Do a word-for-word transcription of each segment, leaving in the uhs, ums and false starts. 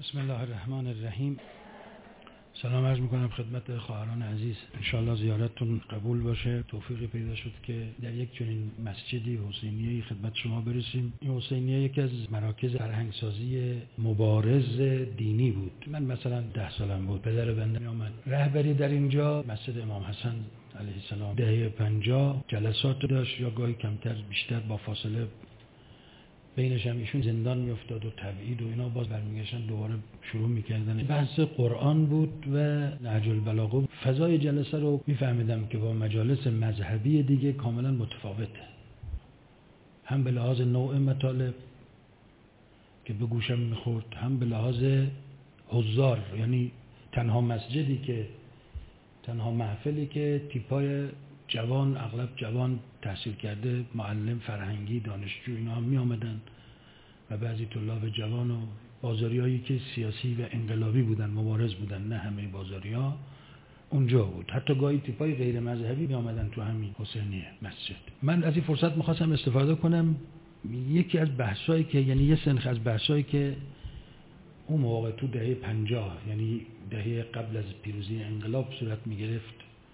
بسم الله الرحمن الرحیم. سلام عرض میکنم خدمت خواهران عزیز. انشاءالله زیارتتون قبول باشه. توفیقی پیدا شد که در یک چنین مسجدی حسینیه‌ای خدمت شما برسیم. این حسینیه یکی از مراکز فرهنگسازی مبارز دینی بود. من مثلا ده سالم بود، پدر بنده می آمد رهبری در اینجا. مسجد امام حسن علیه السلام دهه پنجاه جلسات داشت، یا گاهی کمتر بیشتر با فاصله بینش هم ایشون زندان میافتاد و تبعید و اینا، باز برمیگشتن دوباره شروع میکردن. بحث قرآن بود و نهج البلاغه. فضای جلسه رو میفهمیدم که با مجالس مذهبی دیگه کاملا متفاوته، هم به لحاظ نوع مطالب که به گوشم میخورد، هم به لحاظ حضار، یعنی تنها مسجدی که تنها محفلی که تیپای جوان، اغلب جوان تحصیل کرده، معلم، فرهنگی، دانشجو اینا هم می آمدن و بعضی طلاب جوان و بازاریایی که سیاسی و انقلابی بودن، مبارز بودن، نه همه بازاریا اونجا بود. حتی گاهی تیپای غیر مذهبی می آمدن تو همین حسینیه مسجد. من از این فرصت می‌خواستم استفاده کنم. یکی از بحثایی که یعنی یه سنخ از بحثایی که اون موقع تو دهه پنجاه، یعنی دهه قبل از پیروزی انقلاب صورت می گرفت،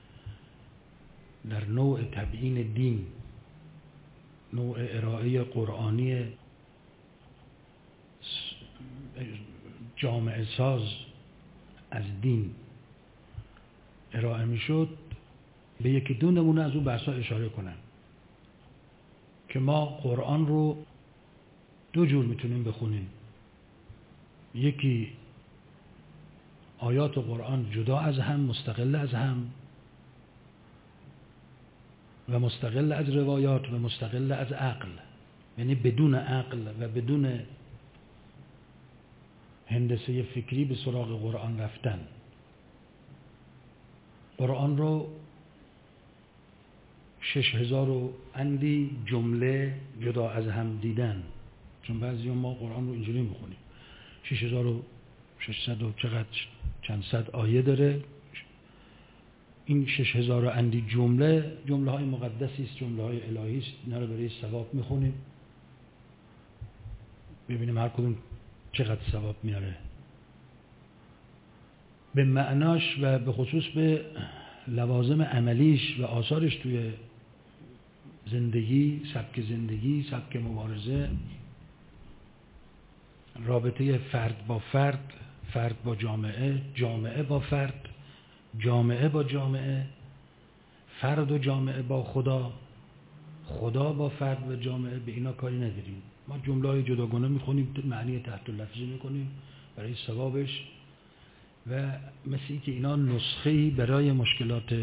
در نوع تبیین دین، نوع ارائه قرآنی جامعه ساز از دین ارائه می شد، به یکی دو نمونه از اون بحثا اشاره کنم که ما قرآن رو دو جور میتونیم بخونیم. یکی آیات قرآن جدا از هم، مستقل از هم و مستقل از روایات و مستقل از عقل، یعنی بدون عقل و بدون هندسه فکری به سراغ قرآن رفتن. قرآن رو شش هزار و اندی جمله جدا از هم دیدن، چون بعضی ما قرآن رو اینجوری میخونیم. شش هزار و ششصد و چقدر چند صد آیه داره. این شش هزار اندی جمله جمله های مقدسی است، جمله های الهی است. اینا رو برای ثواب میخونیم، ببینیم هر کدوم چقدر ثواب میاره به معناش و به خصوص به لوازم عملیش و آثارش توی زندگی، سبک زندگی، سبک مبارزه، رابطه فرد با فرد، فرد با جامعه، جامعه با فرد، جامعه با جامعه، فرد و جامعه با خدا، خدا با فرد و جامعه. به اینا کاری نداریم. ما جمله های جداگانه میخونیم، معنی تحت لفظی میکنیم برای ثوابش، و مثل که اینا نسخه‌ای برای مشکلات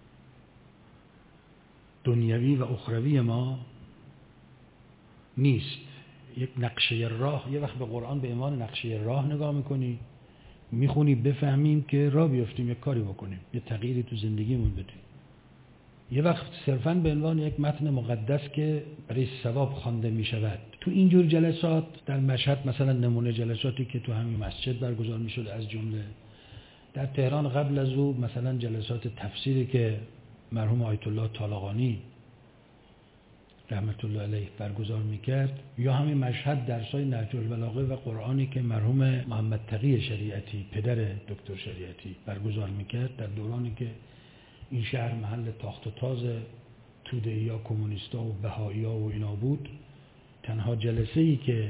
دنیوی و اخروی ما نیست. یک نقشه راه. یه وقت به قرآن به عنوان نقشه راه نگاه میکنی، میخونی، بفهمیم که راه بیافتیم، یک کاری بکنیم، یه تغییری تو زندگیمون بدیم. یه وقت صرفاً به عنوان یک متن مقدس که برای ثواب خوانده میشود. تو اینجور جلسات در مشهد مثلا نمونه جلساتی که تو همین مسجد برگزار میشد، از جمله در تهران قبل از او مثلا جلسات تفسیری که مرحوم آیت الله طالقانی رحمت الله علیه برگزار میکرد، یا همین مشهد درسای نهج البلاغه و قرآنی که مرحوم محمد تقی شریعتی پدر دکتر شریعتی برگزار میکرد در دورانی که این شهر محل تاخت و تاز توده‌ای‌ها، کمونیست‌ها و بهائی‌ها و اینا بود. تنها جلسه‌ای که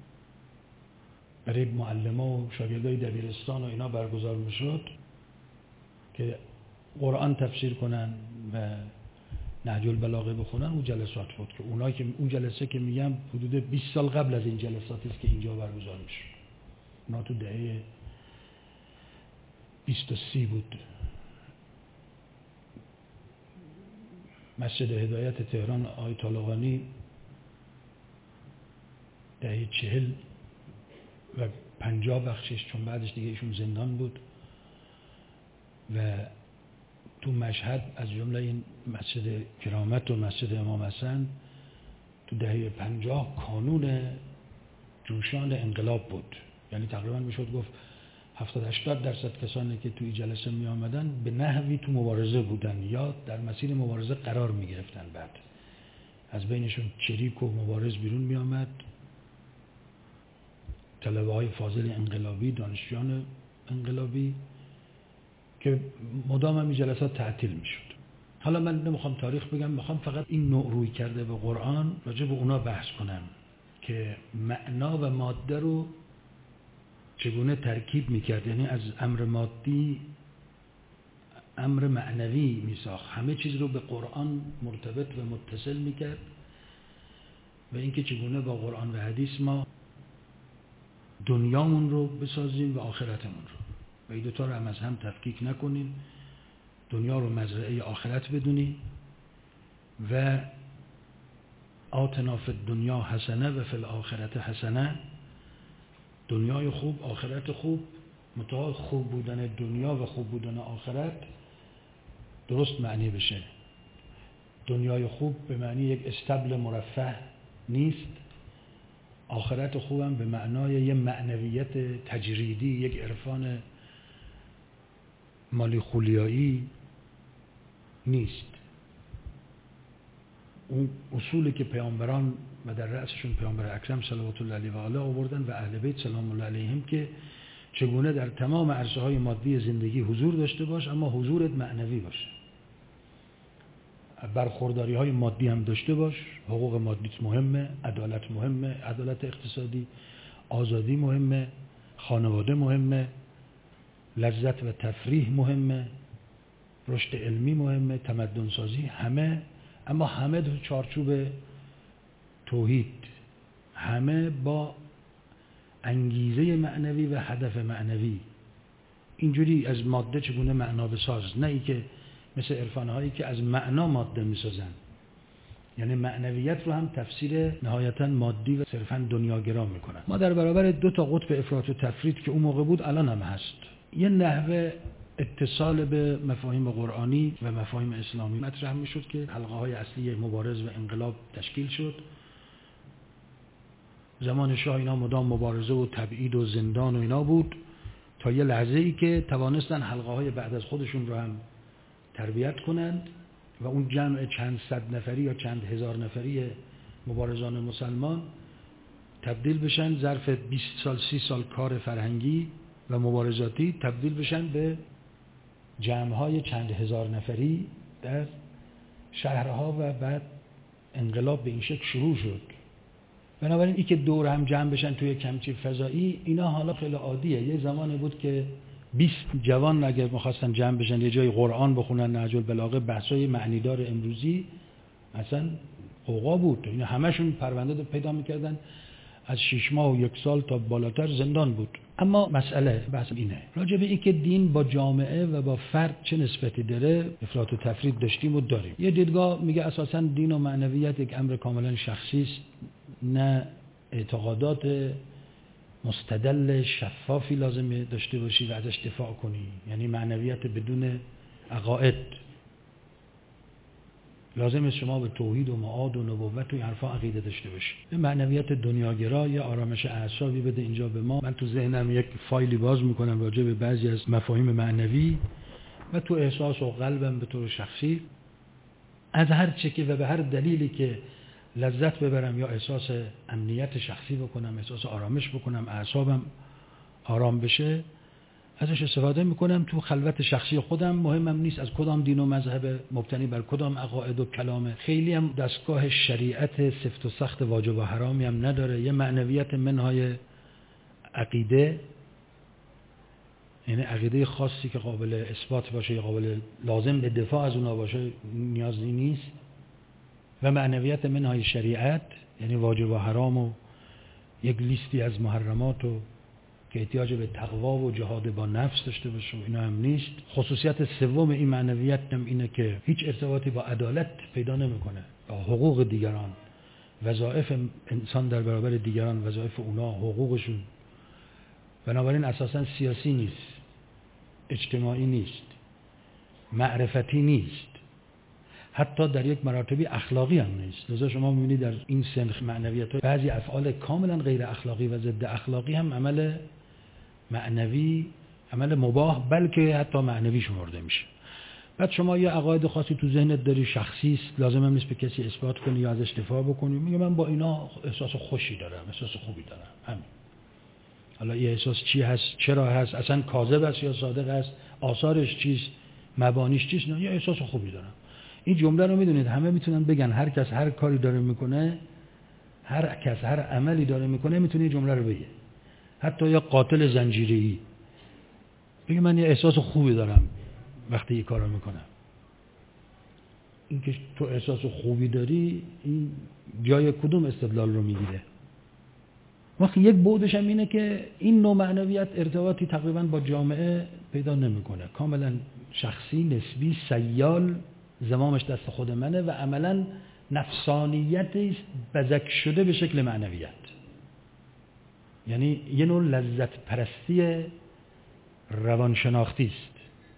برای معلم‌ها و شاگردای دبیرستان و اینا برگزار میشد که قرآن تفسیر کنن و نهج البلاغه بخونن، اون جلسات بود که اونایی که اون جلسه که میگم حدود بیست سال قبل از این جلساتی است که اینجا برگزار میشه. اونا تو دهه بیست و سی بود. مسجد هدایت تهران آقای طالقانی دهه چهل و پنجاه بخشش، چون بعدش دیگه ایشون زندان بود، و تو مشهد از جمله این مسجد کرامت و مسجد امام حسن تو دهه پنجاه کانون جوشان انقلاب بود. یعنی تقریبا میشد گفت هفتاد هشتاد درصد کسانی که توی جلسه می آمدن به نحوی تو مبارزه بودن یا در مسیر مبارزه قرار می گرفتن. بعد از بینشون چریک و مبارز بیرون می آمد، طلبه‌های فاضل انقلابی، دانشجویان انقلابی که مدام هم این جلسات تعطیل میشد. حالا من نمیخوام تاریخ بگم، میخوام فقط این نوع روی کرده به قرآن راجع به اونا بحث کنم که معنا و ماده رو چگونه ترکیب میکرد، یعنی از امر مادی امر معنوی میساخت، همه چیز رو به قرآن مرتبط و متصل میکرد و اینکه چگونه با قرآن و حدیث ما دنیامون رو بسازیم و آخرتمون رو و این دوتا رو هم از هم تفکیک نکنیم، دنیا رو مزرعه آخرت بدونیم و آتنا فی الدنیا حسنه و فی الاخرت حسنه، دنیای خوب آخرت خوب، متأ خوب بودن دنیا و خوب بودن آخرت درست معنی بشه. دنیای خوب به معنی یک استبل مرفه نیست، آخرت خوبم به معنای یک معنویت تجریدی، یک عرفان مالی خولیایی نیست. اون اصولی که پیامبران و در رأسشون پیامبر اکرم صلوات الله علیه و آله آوردن و اهل بیت سلام الله علیهم که چگونه در تمام عرصه‌های مادی زندگی حضور داشته باش، اما حضورت معنوی باشه. برخورداری های مادی هم داشته باش، حقوق مادیت مهمه، عدالت مهمه، عدالت اقتصادی، آزادی مهمه، خانواده مهمه، لذت و تفریح مهمه، رشد علمی مهمه، تمدن سازی، همه، اما همه در چارچوب توحید، همه با انگیزه معنوی و هدف معنوی. اینجوری از ماده چگونه معنا بساز، نه ای که مثل عرفان‌هایی که از معنا ماده میسازن، یعنی معنویت رو هم تفسیر نهایتاً مادی و صرفاً دنیاگرا میکنن. ما در برابر دو تا قطب افراط و تفرید که اون موقع بود الان هم هست، یه نحوه اتصال به مفاهیم قرآنی و مفاهیم اسلامی مطرح میشد که حلقه های اصلی مبارز و انقلاب تشکیل شد. زمان شاه اینا مدام مبارزه و تبعید و زندان و اینا بود تا یه لحظه ای که توانستن حلقه های بعد از خودشون رو هم تربیت کنند و اون جمع چند صد نفری یا چند هزار نفری مبارزان مسلمان تبدیل بشن ظرف بیست سال سی سال کار فرهنگی و مبارزاتی، تبدیل بشن به جمع‌های چند هزار نفری در شهرها و بعد انقلاب به این شکل شروع شد. بنابراین این که دور هم جمع بشن توی کمچی فضایی، اینا حالا خیلی عادیه. یه زمانی بود که بیست جوان اگر می‌خواستن جمع بشن یه جای قرآن بخونن، نهج البلاغه، بحث‌های معنیدار امروزی، اصلا قوقا بود. اینا همشون پرونده پیدا می‌کردن، از شش ماه و یک سال تا بالاتر زندان بود. اما مسئله بحث اینه، راجع به این که دین با جامعه و با فرد چه نسبتی داره افراط و تفرید داشتیم و داریم. یه دیدگاه میگه اساساً دین و معنویت یک امر کاملا شخصی است، نه اعتقادات مستدل شفافی لازمه داشته باشی و ازش دفاع کنی. یعنی معنویت بدون عقاید، لازم است شما به توحید و معاد و نبوت و این حرفا عقیده داشته باشی. به معنویت دنیاگرا یا آرامش اعصابی بده اینجا به ما. من تو ذهنم یک فایلی باز میکنم راجع به بعضی از مفاهیم معنوی و تو احساس و قلبم به طور شخصی از هر چه که و به هر دلیلی که لذت ببرم یا احساس امنیت شخصی بکنم، احساس آرامش بکنم، اعصابم آرام بشه، ازش استفاده میکنم تو خلوت شخصی خودم. مهمم نیست از کدام دین و مذهب، مبتنی بر کدام عقاید و کلامه، خیلی هم دستگاه شریعت سفت و سخت واجب و حرامی هم نداره. یه معنویت منهای عقیده، یعنی عقیده خاصی که قابل اثبات باشه، قابل لازم به دفاع از اونها باشه نیازی نیست. و معنویت منهای شریعت، یعنی واجب و حرام و یک لیستی از محرمات و که احتیاج به تقوا و جهاد با نفس داشته باشه و اینا هم نیست. خصوصیت سوم این معنویت هم اینه که هیچ ارتباطی با عدالت پیدا نمیکنه، با حقوق دیگران، وظایف انسان در برابر دیگران، وظایف اونا، حقوقشون. بنابراین اساساً سیاسی نیست، اجتماعی نیست، معرفتی نیست، حتی در یک مراتبی اخلاقی هم نیست. لذا شما می‌بینید در این سنخ معنویت‌ها بعضی افعال کاملا غیر اخلاقی و ضد اخلاقی هم عمل معنوی، عمل مباح، بلکه حتی معنوی شمرده میشه. بعد شما یه عقاید خاصی تو ذهنت داری، شخصی است، لازم هم نیست به کسی اثبات کنی یا ازش دفاع بکنی. میگه من با اینا احساس خوشی دارم، احساس خوبی دارم، همین. حالا این احساس چی هست، چرا هست، اصلا کاذب است یا صادق است، آثارش چیست، مبانیش چیست. نه، یه احساس خوبی دارم. این جمله رو میدونید همه میتونن بگن، هر کس هر کاری داره میکنه، هر کس هر عملی داره میکنه میتونه این جمله رو بگه. حتی یا قاتل زنجیره‌ای بگه من یه احساس خوبی دارم وقتی این کارو میکنم. این که تو احساس خوبی داری، این جای کدوم استدلال رو میگیره؟ وقتی یک بعدش هم اینه که این نوع معنویت ارتباطی تقریبا با جامعه پیدا نمیکنه، کاملا شخصی، نسبی، سیال، زمامش دست خود منه و عملا نفسانیتی است بزک شده به شکل معنویت. یعنی یه نوع لذت پرستی روانشناختی است.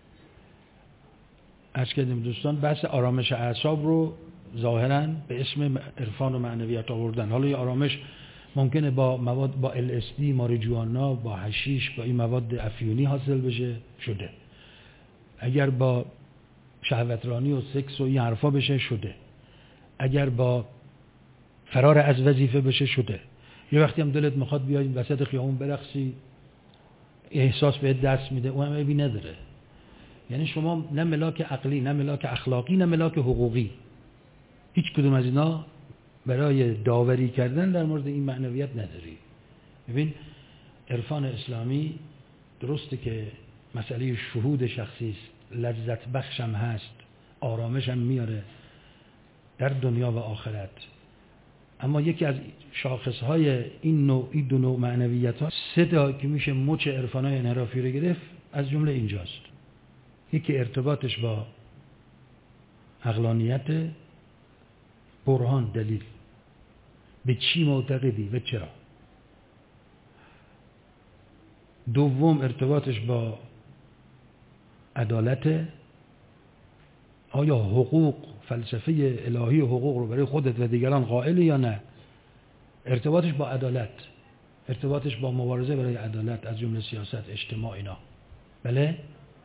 عرض کردیم دوستان بحث آرامش اعصاب رو ظاهراً به اسم عرفان و معنویت آوردن. حالا یه آرامش ممکنه با مواد، با ال اس دی، ماریجوانا، با حشیش، با این مواد افیونی حاصل بشه، شده. اگر با شهوترانی و سکس و این حرفا بشه، شده. اگر با فرار از وظیفه بشه، شده. یه وقتی هم دلت میخواد بیای وسط خیابون برقصی، احساس بهت دست میده، اون هم عیبی نداره. یعنی شما نه ملاک عقلی، نه ملاک اخلاقی، نه ملاک حقوقی، هیچ کدوم از اینا برای داوری کردن در مورد این معنویت نداری. ببین عرفان اسلامی درسته که مسئله شهود شخصی است، لذت بخشم هست، آرامشم میاره در دنیا و آخرت، اما یکی از شاخصهای این نوع، این دو نوع معنویت ها، سه تا که میشه مچ عرفانای انحرافی رو گرفت، از جمله اینجاست. یکی ارتباطش با عقلانیت، برهان، دلیل، به چی معتقدی و چرا. دوم ارتباطش با عدالت، آیا حقوق، فلسفه الهی حقوق رو برای خودت و دیگران قائل یا نه. ارتباطش با عدالت، ارتباطش با مبارزه برای عدالت از جمله سیاست، اجتماع، اینا. بله؟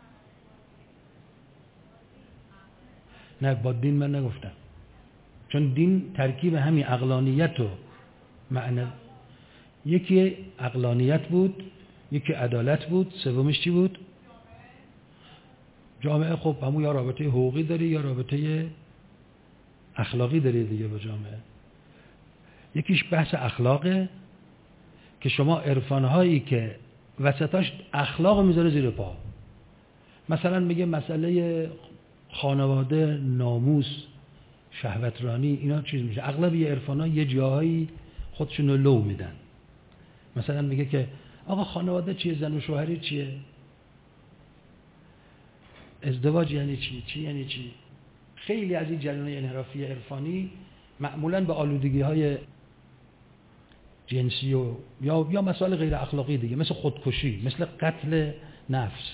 نه، با دین من نگفتم، چون دین ترکیب همین عقلانیت و معنی، یکی عقلانیت بود، یکی عدالت بود، سومش چی بود؟ جامعه. خب همون یا رابطه حقوقی داری یا رابطه اخلاقی داری دیگه با جامعه. یکیش بحث اخلاقه که شما عرفانهایی که وسطاش اخلاق میذاره زیر پا، مثلا میگه مسئله خانواده، ناموس، شهوترانی، اینا چیز میشه. اغلب یه عرفان‌ها یه جاهایی خودشون رو لو میدن. مثلا میگه که آقا خانواده چیه، زن و شوهری چیه، ازدواج یعنی چی، چی یعنی چی. خیلی از این جریان انحرافی عرفانی معمولاً به آلودگی‌های جنسی و یا یا مسائل غیر اخلاقی دیگه، مثل خودکشی، مثل قتل نفس.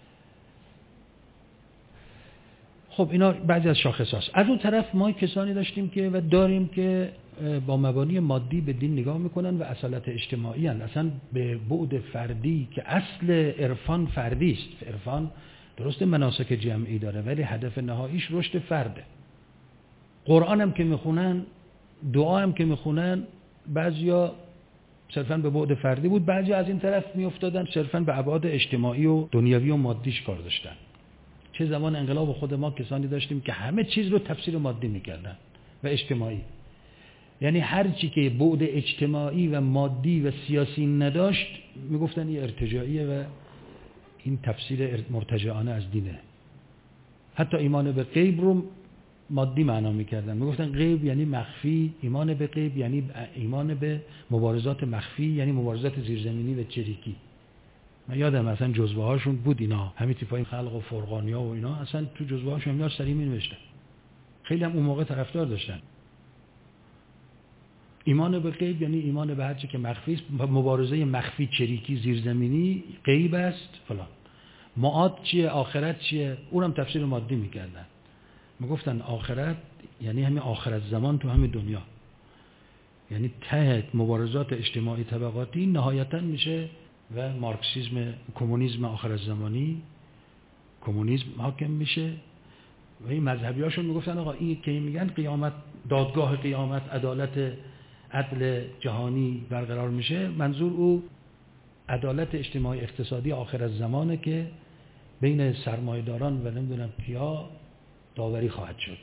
خب اینا بعضی از شاخص‌هاست. از اون طرف ما کسانی داشتیم که و داریم که با مبانی مادی به دین نگاه میکنن و اصالت اجتماعی هستند، اصلا به بعد فردی که اصل عرفان فردی است. عرفان درسته مناسک جمعی داره ولی هدف نهاییش رشد فرده. قرآن هم که میخونن، دعا هم که میخونن، بعضیا صرفاً به بعد فردی بود، بعضی از این طرف میافتادن صرفاً به ابعاد اجتماعی و دنیوی و مادیش کار داشتن. چه زمان انقلاب خود ما کسانی داشتیم که همه چیز رو تفسیر مادی میکردن و اجتماعی، یعنی هر چی که بعد اجتماعی و مادی و سیاسی نداشت میگفتن این ارتجاعیه و این تفسیر مرتجعانه از دینه. حتی ایمان به غیب رو مادی معنا میکردن، میگفتن غیب یعنی مخفی، ایمان به غیب یعنی ایمان به مبارزات مخفی، یعنی مبارزات زیرزمینی و چریکی. من یادم اصلا جزوه هاشون بود اینا، همین تیپای خلق و فرقانیا و اینا، اصلا تو جزوه هاشون اینا سری می نوشتن. خیلی هم اون موقع طرفدار داشتن. ایمان به غیب یعنی ایمان به هر چی که مخفی است، مبارزه مخفی، چریکی، زیرزمینی، غیب است فلان. معاد چیه، آخرت چیه، اونم تفسیر مادی میکردن. میگفتن آخرت یعنی همین آخرت زمان تو همین دنیا، یعنی ته مبارزات اجتماعی طبقاتی نهایتاً میشه و مارکسیسم، کمونیسم آخر زمانی، کمونیسم حاکم میشه و این مذهبی هاشون میگفتن آقا این که میگن قیامت، دادگاه قیامت، عدالت، عدل جهانی برقرار میشه، منظور او عدالت اجتماعی اقتصادی آخر از زمانه که بین سرمایه‌داران و نمیدونم کیا داوری خواهد شد.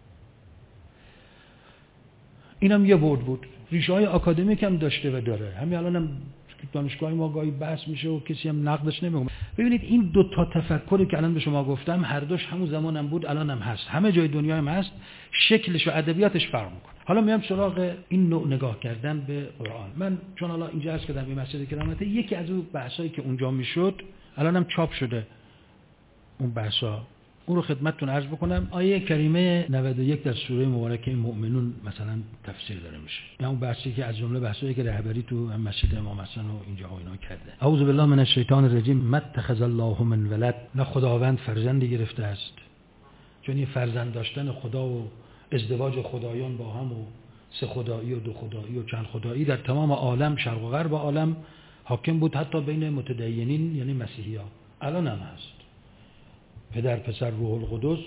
اینم یه بود بود ریشه های آکادمیک هم داشته و داره. همین الان هم دانشگاه ما گاهی بحث میشه و کسی هم نقدش نمیکنه. ببینید این دو تا تفکری که الان به شما گفتم هر دوش همون زمان هم بود، الان هم هست، همه جای دنیا هم هست، شکلش و ادبیاتش فرق میکنه. حالا میام سراغ این نوع نگاه کردن به قرآن. من چون حالا اینجا عرض کردم این مسجد کرامته، یکی از اون بحثایی که اونجا میشد الان هم چاپ شده اون بحثا، اون رو خدمتتون عرض بکنم. آیه کریمه نود و یک در سوره مبارکه مؤمنون مثلا تفسیر داره میشه، یا اون بحثی که از جمله بحثایی که رهبری تو مسجد امام حسن و اینجا و اینا کرده. اعوذ بالله من الشیطان الرجیم. متخذ الله من ولد. نه خداوند فرزندی گرفته است، چون این فرزند داشتن خدا و ازدواج خدایان با هم و سه خدایی و دو خدایی و چند خدایی در تمام عالم، شرق و غرب عالم حاکم بود، حتی بین متدینین یعنی مسیحی‌ها الان هم هست. پدر، پسر، روح القدس.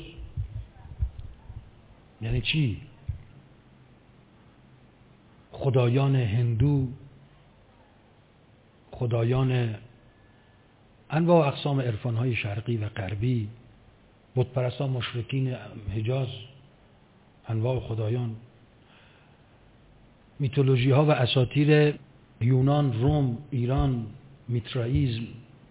یعنی چی؟ خدایان هندو، خدایان انواع و اقسام عرفان‌های شرقی و غربی، بت‌پرستان مشرکین حجاز، انواع خدایان، میتولوژی ها و اساطیر یونان، روم، ایران، میترائیسم،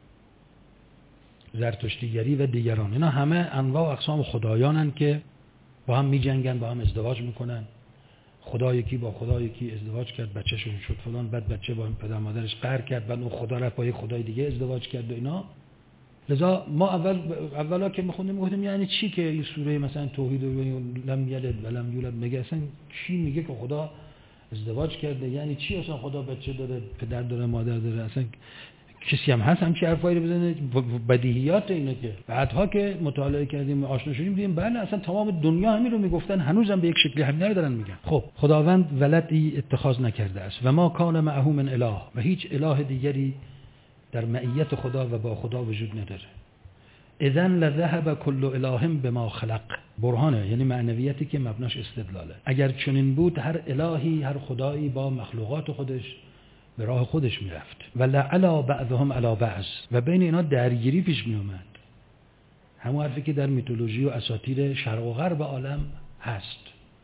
زرتشتیگری و دیگران، اینا همه انواع و اقسام خدایانن که با هم میجنگن، با هم ازدواج میکنن. خدا یکی با خدا یکی ازدواج کرد، بچه‌شون شد فلان، بعد بچه با پدر مادرش قهر کرد، بعد اون خدا رفت با یک خدای دیگه ازدواج کرد و اینا. لذا ما اول اولا که میخوندیم میگفتیم یعنی چی که این سوره مثلا توحید و لم یلد و لم یولد میگه، اصلا کی میگه که خدا ازدواج کرده؟ یعنی چی اصلا خدا بچه داره، پدر داره، مادر داره؟ اصلا کسی هم هست همچی حرفایی رو بزنه؟ بدیهیات اینه که بعدها که مطالعه کردیم آشنا شدیم دیدیم بله اصلا تمام دنیا همین رو میگفتن، هنوزم به یک شکلی همین رو دارن میگن. خب خداوند ولدی اتخاذ نکرده است و ما کان معه من اله، و هیچ اله دیگری در معیت خدا و با خدا وجود نداره. اذن لذهب کل اله بما خلق. برهانه یعنی معنویتی که مبناش استدلاله. اگر چنین بود هر الهی، هر خدایی با مخلوقات خودش به راه خودش میرفت. و لعلا بعضهم علی بعض، و بین اینا درگیری پیش می اومد. همون حرفی که در میتولوژی و اساطیر شرق و غرب عالم هست،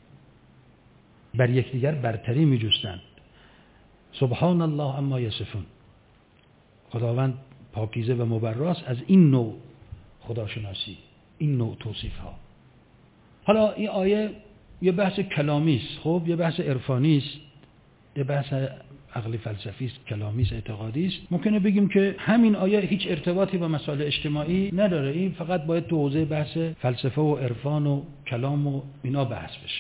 بر یکدیگر برتری می جستند. سبحان الله اما یصفون. خداوند پاکیزه و مبراست از این نوع خداشناسی، این نوع توصیف ها. حالا این آیه یه بحث کلامی است، خب یه بحث عرفانی است، یه بحث عقلی فلسفی است، کلامی است، اعتقادی است. ممکنه بگیم که همین آیه هیچ ارتباطی با مسائل اجتماعی نداره، این فقط باید تو حوزه بحث فلسفه و عرفان و کلام و اینا بحث بشه.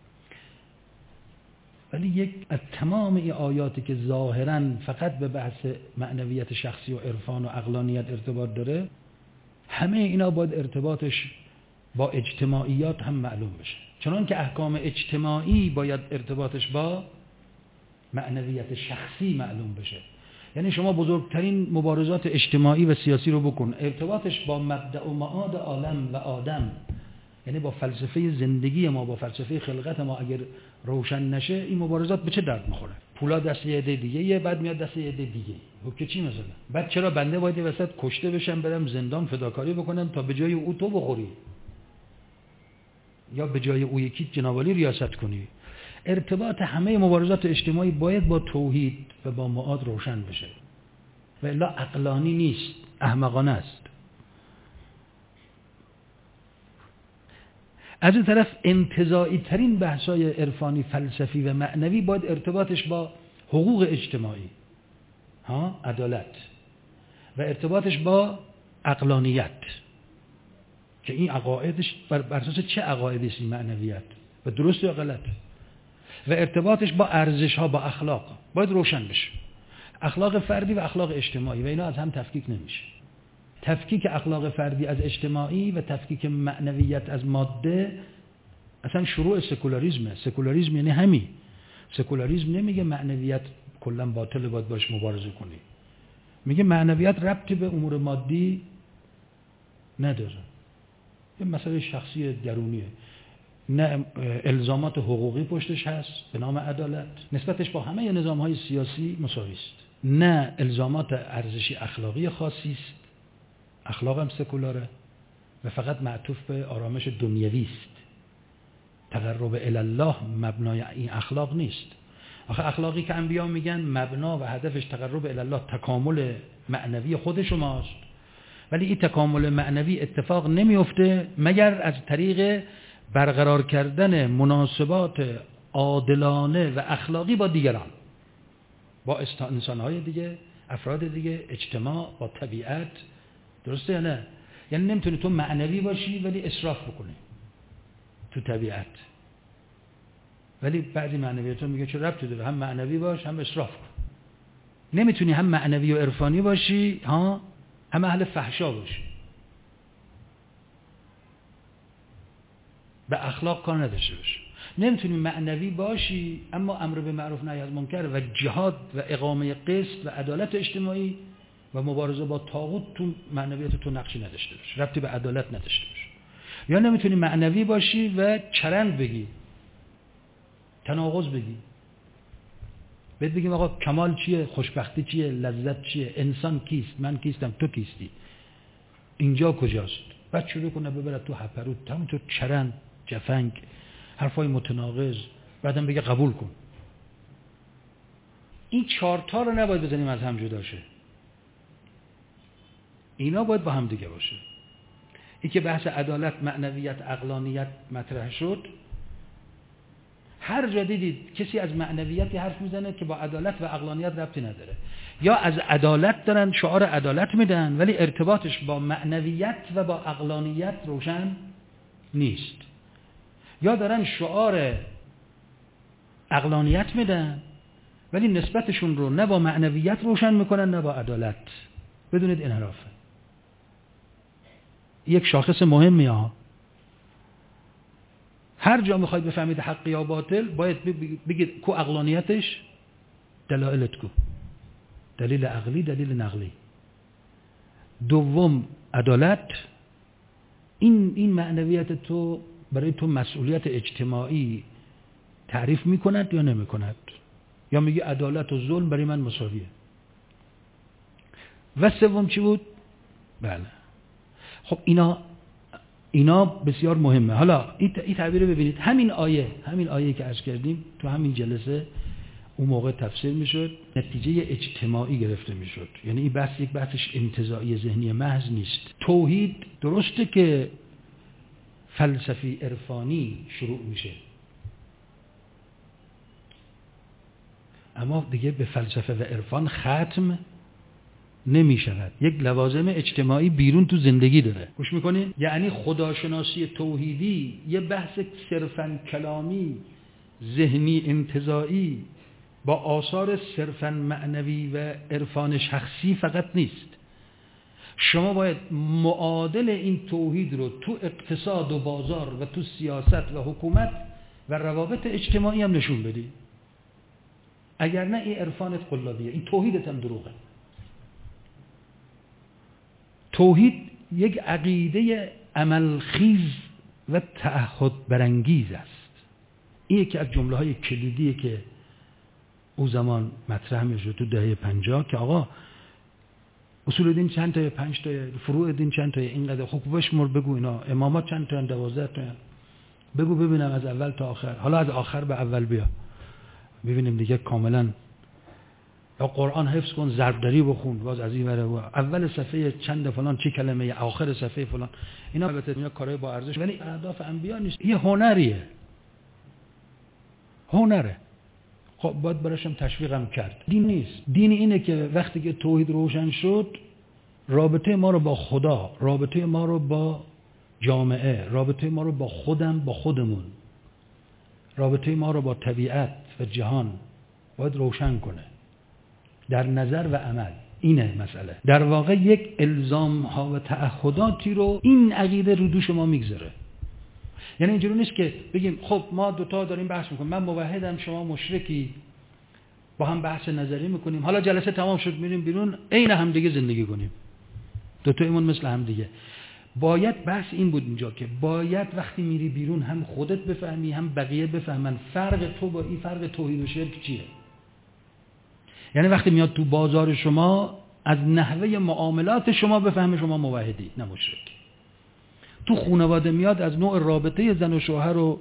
ولی یک از تمام این آیاتی که ظاهراً فقط به بحث معنویت شخصی و عرفان و عقلانیت ارتباط داره، همه اینا باید ارتباطش با اجتماعیات هم معلوم بشه. چنان که احکام اجتماعی باید ارتباطش با معنویت شخصی معلوم بشه. یعنی شما بزرگترین مبارزات اجتماعی و سیاسی رو بکن، ارتباطش با مبدأ و معاد عالم و آدم، یعنی با فلسفه زندگی ما، با فلسفه خلقت ما اگر روشن نشه، این مبارزات به چه درد میخوره؟ پولا دست یه عده دیگه یه، بعد میاد دست یه عده دیگه. خب که چی مثلا؟ بعد چرا بنده باید وسط کشته بشم، برم زندان فداکاری بکنم تا به جای او تو بخوری، یا به جای او یکی جنابالی ریاست کنی؟ ارتباط همه مبارزات اجتماعی باید با توحید و با معاد روشن بشه، و الا عقلانی نیست، احمقانه است. از این طرف انتزاعی ترین بحث‌های عرفانی، فلسفی و معنوی باید ارتباطش با حقوق اجتماعی، ها، عدالت، و ارتباطش با عقلانیت، که این عقایدش بر اساس چه عقایدی است این معنویت و درست یا غلط، و ارتباطش با ارزش‌ها، با اخلاق باید روشن بشه. اخلاق فردی و اخلاق اجتماعی، و اینا از هم تفکیک نمیشه. تفکیک اخلاق فردی از اجتماعی و تفکیک معنویت از ماده اصلا شروع سکولاریسمه. سکولاریسم یعنی همین. سکولاریسم نمیگه معنویت کلا باطل باید باش مبارزه کنی، میگه معنویت ربطی به امور مادی نداره، یه مسئله شخصی درونیه. نه الزامات حقوقی پشتش هست به نام عدالت، نسبتش با همه نظام‌های سیاسی مساوی است. نه الزامات ارزشی اخلاقی خاصی است، اخلاق هم سکولاره و فقط معطوف به آرامش دنیوی است. تقرب الی الله مبنای این اخلاق نیست. آخه اخلاقی که انبیا میگن مبنا و هدفش تقرب الی الله تکامل معنوی خود شماست، ولی این تکامل معنوی اتفاق نمیفته مگر از طریق برقرار کردن مناسبات عادلانه و اخلاقی با دیگران، با انسان‌های دیگه، افراد دیگه، اجتماع، با طبیعت. درسته یا نه؟ یعنی نمیتونی تو معنوی باشی ولی اسراف بکنی تو طبیعت، ولی بعضی معنویتون میگه چه ربطی داره، هم معنوی باش هم اسراف کن. نمیتونی هم معنوی و عرفانی باشی ها هم اهل فحشا باشی، به اخلاق کار نداشته باشی. نمیتونی معنوی باشی اما امر به معروف نهی از منکر و جهاد و اقامه قسط و عدالت اجتماعی و مبارزه با طاغوت تو معنویت تو نقشی نداشته باشه، ربطی به عدالت نداشته باشه. یا نمیتونی معنوی باشی و چرند بگی، تناقض بگی، بهت بگیم آقا کمال چیه، خوشبختی چیه، لذت چیه، انسان کیست، من کیستم، تو کیستی، اینجا کجاست، بعد شروع کنه ببرد تو هپروت، همونطور چرند، جفنگ، حرفای متناقض، بعدم بگه قبول کن. این چارتا رو نباید بزنیم از هم جدا شه، اینا باید با هم دیگه باشه. این که بحث عدالت، معنویت، عقلانیت مطرح شد، هر جا دیدید کسی از معنویتی حرف میزنه که با عدالت و عقلانیت ربطی نداره، یا از عدالت دارن شعار عدالت میدن ولی ارتباطش با معنویت و با عقلانیت روشن نیست، یا دارن شعار عقلانیت میدن ولی نسبتشون رو نه با معنویت روشن میکنن نه با عدالت. بدونید انحرافه. یک شاخص مهمی ها. هر جا میخواید بفهمید حق یا باطل باید بگید کو عقلانیتش، دلایلت کو، دلیل عقلی، دلیل نقلی. دوم عدالت. این این معنویت تو برای تو مسئولیت اجتماعی تعریف میکند یا نمیکند، یا میگه عدالت و ظلم برای من مساویه. و سوم چی بود؟ بله. خب اینا اینا بسیار مهمه. حالا این این تعبیر رو ببینید، همین آیه همین آیه که عرض کردیم تو همین جلسه اون موقع تفسیر میشد، نتیجه اجتماعی گرفته میشد. یعنی این بحث یک بحثش انتزاعی ذهنی محض نیست. توحید درسته که فلسفی عرفانی شروع میشه، اما دیگه به فلسفه و عرفان ختم نمی شود. یک لوازم اجتماعی بیرون تو زندگی داره. گوش میکنین؟ یعنی خداشناسی توحیدی یه بحث صرفاً کلامی، ذهنی، انتزاعی با آثار صرفاً معنوی و عرفان شخصی فقط نیست. شما باید معادل این توحید رو تو اقتصاد و بازار و تو سیاست و حکومت و روابط اجتماعی هم نشون بدی. اگر نه این عرفانت قلابیه، این توحیدت هم دروغه. توحید یک عقیده عملخیز و تعهد برانگیز است. این یکی از جمله های کلیدیه که او زمان مطرح میشه تو دهه پنجاه که آقا اصول دین چند تا، پنج تا، فروع دین چند تا، اینقدر خوب بشمر بگو، اینا امامات چند تا، دوازده تا، بگو ببینم از اول تا آخر. حالا از آخر به اول بیا ببینیم دیگه کاملا. یا قرآن حفظ کن، ضربدری بخون، باز از این وره اول صفحه چند فلان چه کلمه، آخر صفحه فلان. اینا البته اینا کارهای با ارزش ولی اهداف انبیا نیست. یه هنریه، هنره. خب باید براشم تشویقم کرد. دین نیست. دین اینه که وقتی که توحید روشن شد، رابطه ما رو با خدا، رابطه ما رو با جامعه، رابطه ما رو با خودم، با خودمون، رابطه ما رو با طبیعت و جهان باید روشن کنه در نظر و عمل. اینه مسئله. در واقع یک الزام ها و تعهداتی رو این عقیده رو دوش ما میگذاره. یعنی اینجوری نیست که بگیم خب ما دوتا داریم بحث میکنیم، من موحدم شما مشرکی، با هم بحث نظری میکنیم، حالا جلسه تمام شد میریم بیرون عین هم دیگه زندگی کنیم، دوتا ایمون مثل هم دیگه. باید بحث این بود اینجا که باید وقتی میری بیرون هم خودت بفهمی هم بقیه بفهمن فرق تو با این، فرق توحید و شرک چیه. یعنی وقتی میاد تو بازار شما از نحوه معاملات شما بفهمه شما موحدی نه مشرک. تو خانواده میاد از نوع رابطه زن و شوهر و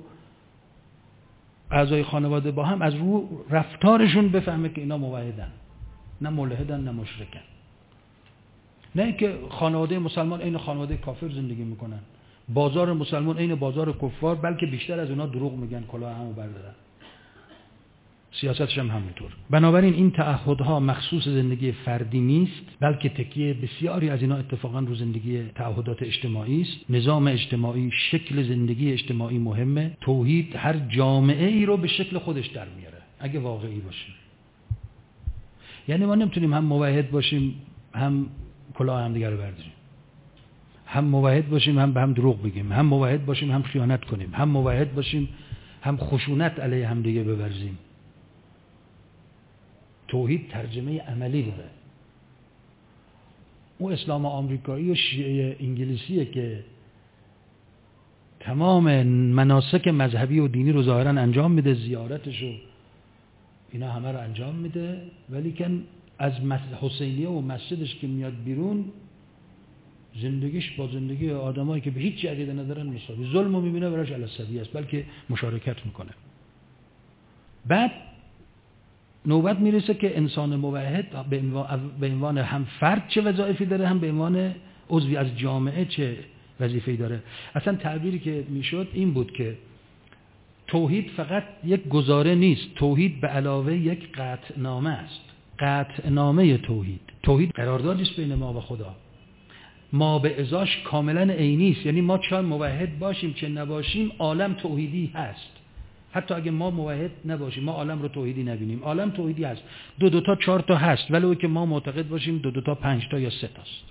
اعضای خانواده با هم از رو رفتارشون بفهمه که اینا موحدن نه ملحدن نه مشرکن. نه که خانواده مسلمان عین خانواده کافر زندگی میکنن، بازار مسلمان عین بازار کفار، بلکه بیشتر از اونا دروغ میگن، کلاه همو بردارن. سیاستش هم همینطور. بنابراین این تعهدها مخصوص زندگی فردی نیست، بلکه تکیه بسیاری از اینا اتفاقا رو زندگی تعهدات اجتماعی است. نظام اجتماعی، شکل زندگی اجتماعی مهمه. توحید هر جامعه ای رو به شکل خودش در میاره اگه واقعی باشه. یعنی ما نمیتونیم هم موحد باشیم هم کلاه هم دیگه رو برداریم، هم موحد باشیم هم به هم دروغ بگیم، هم موحد باشیم هم خیانت کنیم، هم موحد باشیم هم خشونت علیه هم دیگه بورزیم. توحید ترجمه عملی داره. او اسلام آمریکایی و شیعه انگلیسیه که تمام مناسک مذهبی و دینی رو ظاهرا انجام میده، زیارتش و اینا همه رو انجام میده، ولی که از حسینیه و مسجدش که میاد بیرون زندگیش با زندگی آدمایی که به هیچ عقیده ندارن مساوی. ظلم رو میبینه براش علی‌السویه است، بلکه مشارکت میکنه. بعد نوبت میرسه که انسان موحد به عنوان هم فرد چه وظایفی داره، هم به عنوان عضوی از جامعه چه وظیفه‌ای داره. اصلا تعبیری که میشد این بود که توحید فقط یک گزاره نیست، توحید به علاوه یک قطعنامه است. قطعنامه توحید. توحید قراردادی است بین ما و خدا. ما به ازاش کاملا عینی است. یعنی ما چه موحد باشیم چه نباشیم عالم توحیدی هست. حتی اگه ما موحد نباشیم ما عالم رو توحیدی نبینیم، عالم توحیدی هست. دو دو تا چهار تا هست، ولو که ما معتقد باشیم دو دو تا پنج تا یا سه تاست.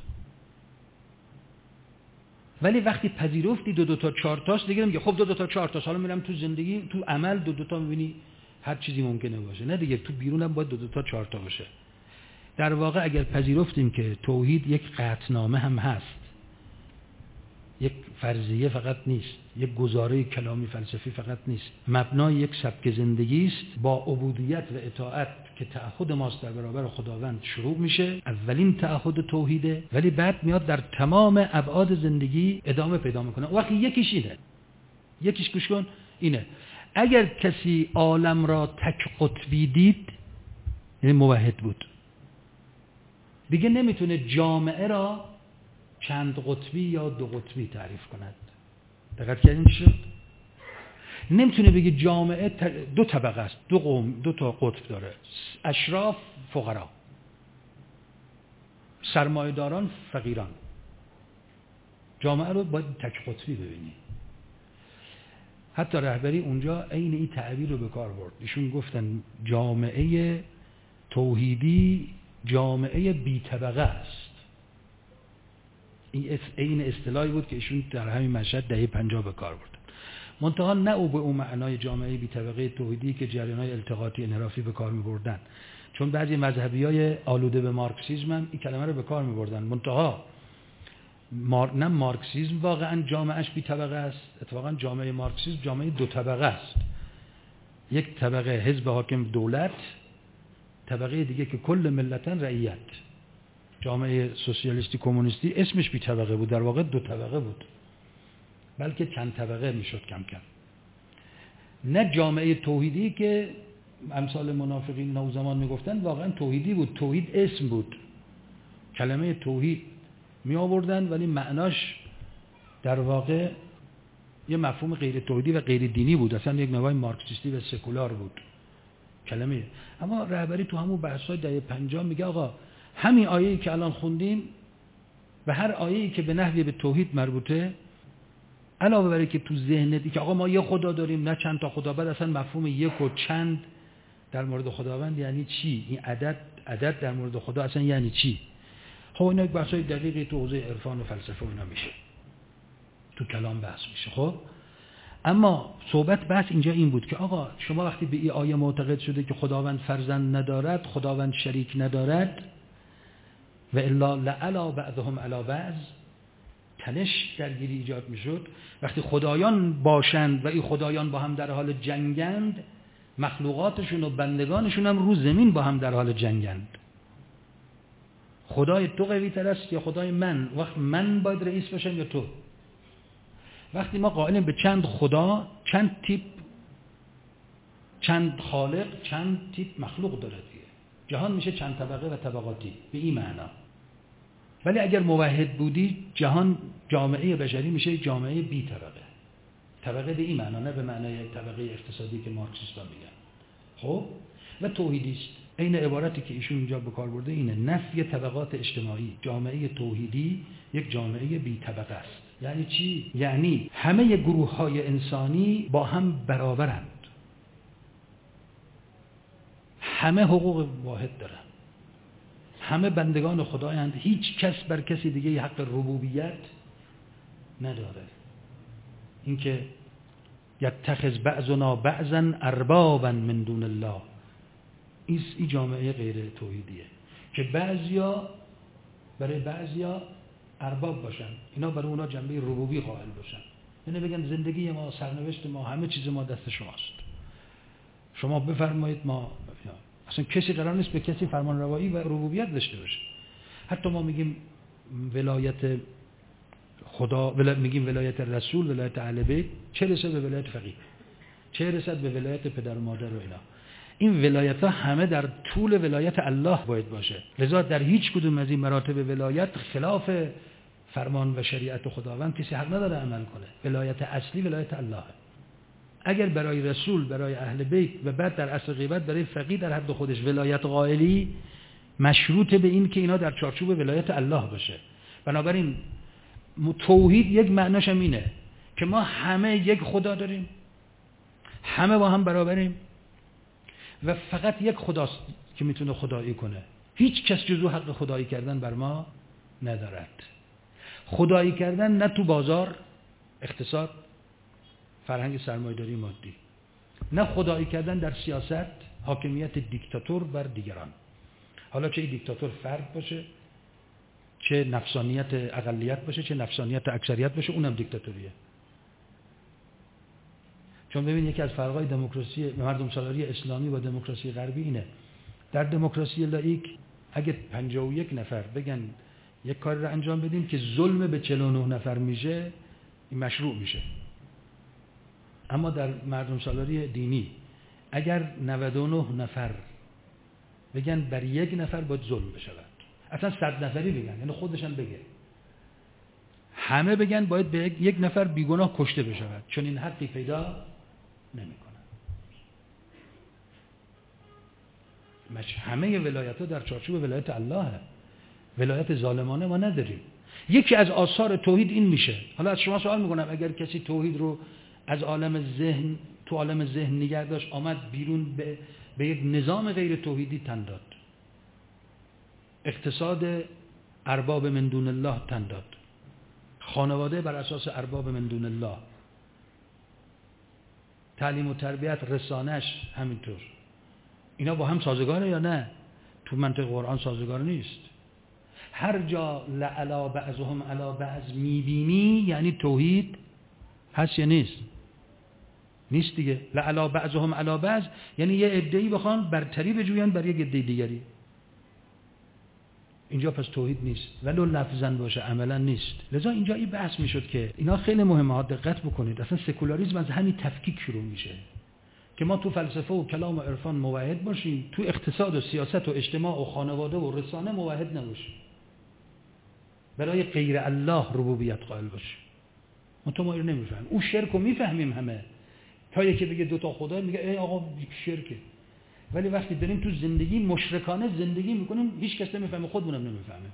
ولی وقتی پذیرفتی دو دو تا چهار تاست دیگه نمیگه خب دو دو تا چهار تاست، حالا میرم تو زندگی تو عمل دو دو تا میبینی هر چیزی ممکنه باشه. نه دیگه، تو بیرون هم باید دو دو تا چهار تا باشه. در واقع اگر پذیرفتیم که توحید یک قطعنامه هم هست، یک فرضیه فقط نیست، یک گزاره کلامی فلسفی فقط نیست، مبنای یک سبک زندگی است با عبودیت و اطاعت که تعهد ماست در برابر خداوند شروع میشه. اولین تعهد توحیده، ولی بعد میاد در تمام ابعاد زندگی ادامه پیدا میکنه. وقتی یکیش اینه، یکیش گوش کن اینه، اگر کسی عالم را تک قطبی دید یعنی موحد بود، دیگه نمیتونه جامعه را چند قطبی یا دو قطبی تعریف کند. دقت کردین چی شد؟ نمیتونه بگه جامعه دو طبقه است، دو قوم، دو تا قطب داره، اشراف، فقرا، سرمایه‌داران، فقیران. جامعه رو باید تک قطبی ببینی. حتی رهبری اونجا عین این تعبیر رو به کار برد. ایشون گفتن جامعه توحیدی جامعه بی طبقه است. این اصطلاحی بود که ایشون در همین مشهد دهه پنجاه به کار بردن. منتها نه او به اون معنای جامعه بی طبقه توحیدی که جریان‌های التقاطی انحرافی به کار می‌بردن، چون بعضی مذهبیای آلوده به مارکسیسم هم این کلمه رو به کار می‌بردن. منتها مار... نه مارکسیسم واقعا جامعهش بی طبقه است، اتفاقا جامعه مارکسیسم جامعه دو طبقه است. یک طبقه حزب حاکم دولت، طبقه دیگه که کل ملتن رعیت. جامعه سوسیالیستی کمونیستی اسمش بی طبقه بود، در واقع دو طبقه بود، بلکه چند طبقه میشد کم کم. نه جامعه توحیدی که امثال منافقین نوزمان میگفتن واقعا توحیدی بود، توحید اسم بود، کلمه توحید می آوردن ولی معناش در واقع یه مفهوم غیر توحیدی و غیر دینی بود، اصلا یک نوع مارکسیستی و سکولار بود کلمه. اما رهبری تو همون بحث‌های دهه پنجاه میگه آقا همین آیه‌ای که الان خوندیم و هر آیه‌ای که به نحوی به توحید مربوطه، علاوه بر اینکه تو ذهنت که آقا ما یه خدا داریم نه چند تا خدا، بعد اصلا مفهوم یک و چند در مورد خداوند یعنی چی؟ این عدد عدد در مورد خدا اصلا یعنی چی؟ خب اینا یک بحث‌های دقیقی تو حوزه عرفان و فلسفه اینا میشه، تو کلام بحث میشه. خب اما صحبت بحث اینجا این بود که آقا شما وقتی به این آیه معتقد شده که خداوند فرزند ندارد، خداوند شریک ندارد و الا لعلا بعضهم علی بعض، تنش درگیری ایجاد میشد. وقتی خدایان باشند و این خدایان با هم در حال جنگند مخلوقاتشون و بندگانشون هم رو زمین با هم در حال جنگند. خدای تو قوی تر است یا خدای من؟ وقت من باید رئیس باشم یا تو؟ وقتی ما قائلیم به چند خدا، چند تیپ، چند خالق، چند تیپ مخلوق داره دیگه. جهان میشه چند طبقه و طبقاتی به این معنا. ولی اگر موحد بودی، جهان، جامعه بشری میشه جامعه بی طبقه. طبقه به این معنا، نه به معنای طبقه اقتصادی که مارکسیستا میگن. خب و توحیدی است. این عبارتی که ایشون اینجا به کار برده اینه: نفی طبقات اجتماعی. جامعه توحیدی یک جامعه بی طبقه است. یعنی چی؟ یعنی همه گروه‌های انسانی با هم برابرند. همه حقوق واحد دارند. همه بندگان خدایند. هیچ کس بر کسی دیگه حق ربوبیت نداره. اینکه یتخذ بعضنا بعضا اربابا من دون الله، این جامعه غیر توحیدیه که بعضیا برای بعضیا ارباب باشن، اینا برای اونا جنبه ربوبی قائل باشن. یعنی بگن زندگی ما، سرنوشت ما، همه چیز ما دست شماست، شما بفرمایید. ما اصلا کسی قرار نیست به کسی فرمان روایی و ربوبیت داشته باشه. حتی ما میگیم ولایت خدا، ولا میگیم ولایت رسول، ولایت اهل بیت، چه رسد به ولایت فقیه، چه رسد به ولایت پدر و مادر و اینا. این ولایت ها همه در طول ولایت الله باید باشه. لذا در هیچ کدوم از این مراتب ولایت خلاف فرمان و شریعت خداوند کسی حق نداره عمل کنه. ولایت اصلی ولایت الله. اگر برای رسول، برای اهل بیت و بعد در عصر غیبت برای فقیه در حد خودش ولایت قائلی، مشروط به این که اینا در چارچوب ولایت الله باشه. بنابراین توحید یک معناش هم اینه که ما همه یک خدا داریم، همه با هم برابریم و فقط یک خداست که میتونه خدایی کنه. هیچ کس جزو حق خدایی کردن بر ما ندارد. خدایی کردن نه تو بازار، اقتصاد، فرهنگ سرمایه‌داری مادی، نه خدایی کردن در سیاست، حاکمیت دیکتاتور بر دیگران. حالا چه دیکتاتور فرد باشه، چه نفسانیت اقلیت باشه، چه نفسانیت اکثریت باشه، اونم دیکتاتوریه. چون ببین یکی از فرقای دموکراسی مردم سالاری اسلامی با دموکراسی غربی اینه: در دموکراسی لاییک اگه پنجاه و یک نفر بگن یک کاری رو انجام بدیم که ظلم به چهل و نه نفر میشه، این مشروع میشه. اما در مردم سالاری دینی اگر نود و نه نفر بگن بر یک نفر باید ظلم بشود، اصلا صد نفری بگن، یعنی خودشان بگه، همه بگن باید به یک نفر بیگناه کشته بشود، چون این حقی پیدا نمیکنه. مش همه ولایت‌ها در چارچوب ولایت الله، ولایت ظالمانه ما نداریم. یکی از آثار توحید این میشه. حالا از شما سوال میکنم: اگر کسی توحید رو از عالم ذهن، تو عالم ذهن نگه داشت، آمد بیرون به, به یک نظام غیر توحیدی تن داد، اقتصاد ارباب من دون الله تن داد، خانواده بر اساس ارباب من دون الله، تعلیم و تربیت، رسانش همینطور، اینا با هم سازگاره یا نه؟ تو منطق قرآن سازگار نیست. هر جا لعلا بعضهم علی بعض میبینی یعنی توحید هست یا نیست؟ نیست دیگه. لعلا بعضهم علی بعض یعنی یه عده‌ای بخوان برتری بجوین بر یک عده دیگری. اینجا پس توحید نیست، ولو لفظاً باشه عملاً نیست. لذا اینجا این بحث میشد که اینا خیلی مهمه، دقت بکنید. اصلا سکولاریسم از همین تفکیک شروع میشه که ما تو فلسفه و کلام و عرفان موحد باشیم، تو اقتصاد و سیاست و اجتماع و خانواده و رسانه موحد نباشیم، برای غیر الله ربوبیت قائل باشیم. ما تو ما رو نمیفهمیم. اون شرک رو میفهمیم همه، تا یکی بگه دو تا خدا میگه ای آقا شرکه. ولی وقتی داریم تو زندگی مشرکانه زندگی میکنیم هیچ کس نمیفهمه، خودمونم نمیفهمه.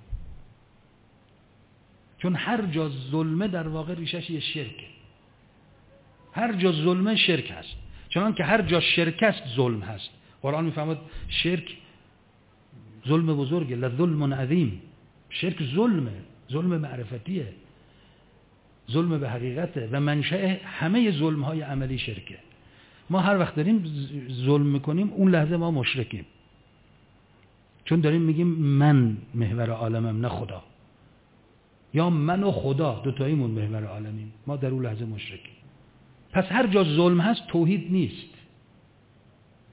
چون هر جا ظلمه در واقع ریشش یه شرکه. هر جا ظلمه شرک هست، چون که هر جا شرک است ظلم هست. قرآن میفهمد شرک ظلم بزرگه، لظلم عظیم. شرک ظلمه، ظلم معرفتیه، ظلم به حقیقته و منشأ همه ظلم های عملی شرکه. ما هر وقت داریم ظلم میکنیم اون لحظه ما مشرکیم، چون داریم میگیم من محور عالمم نه خدا، یا من و خدا دوتاییمون محور عالمیم، ما در اون لحظه مشرکیم. پس هر جا ظلم هست توحید نیست.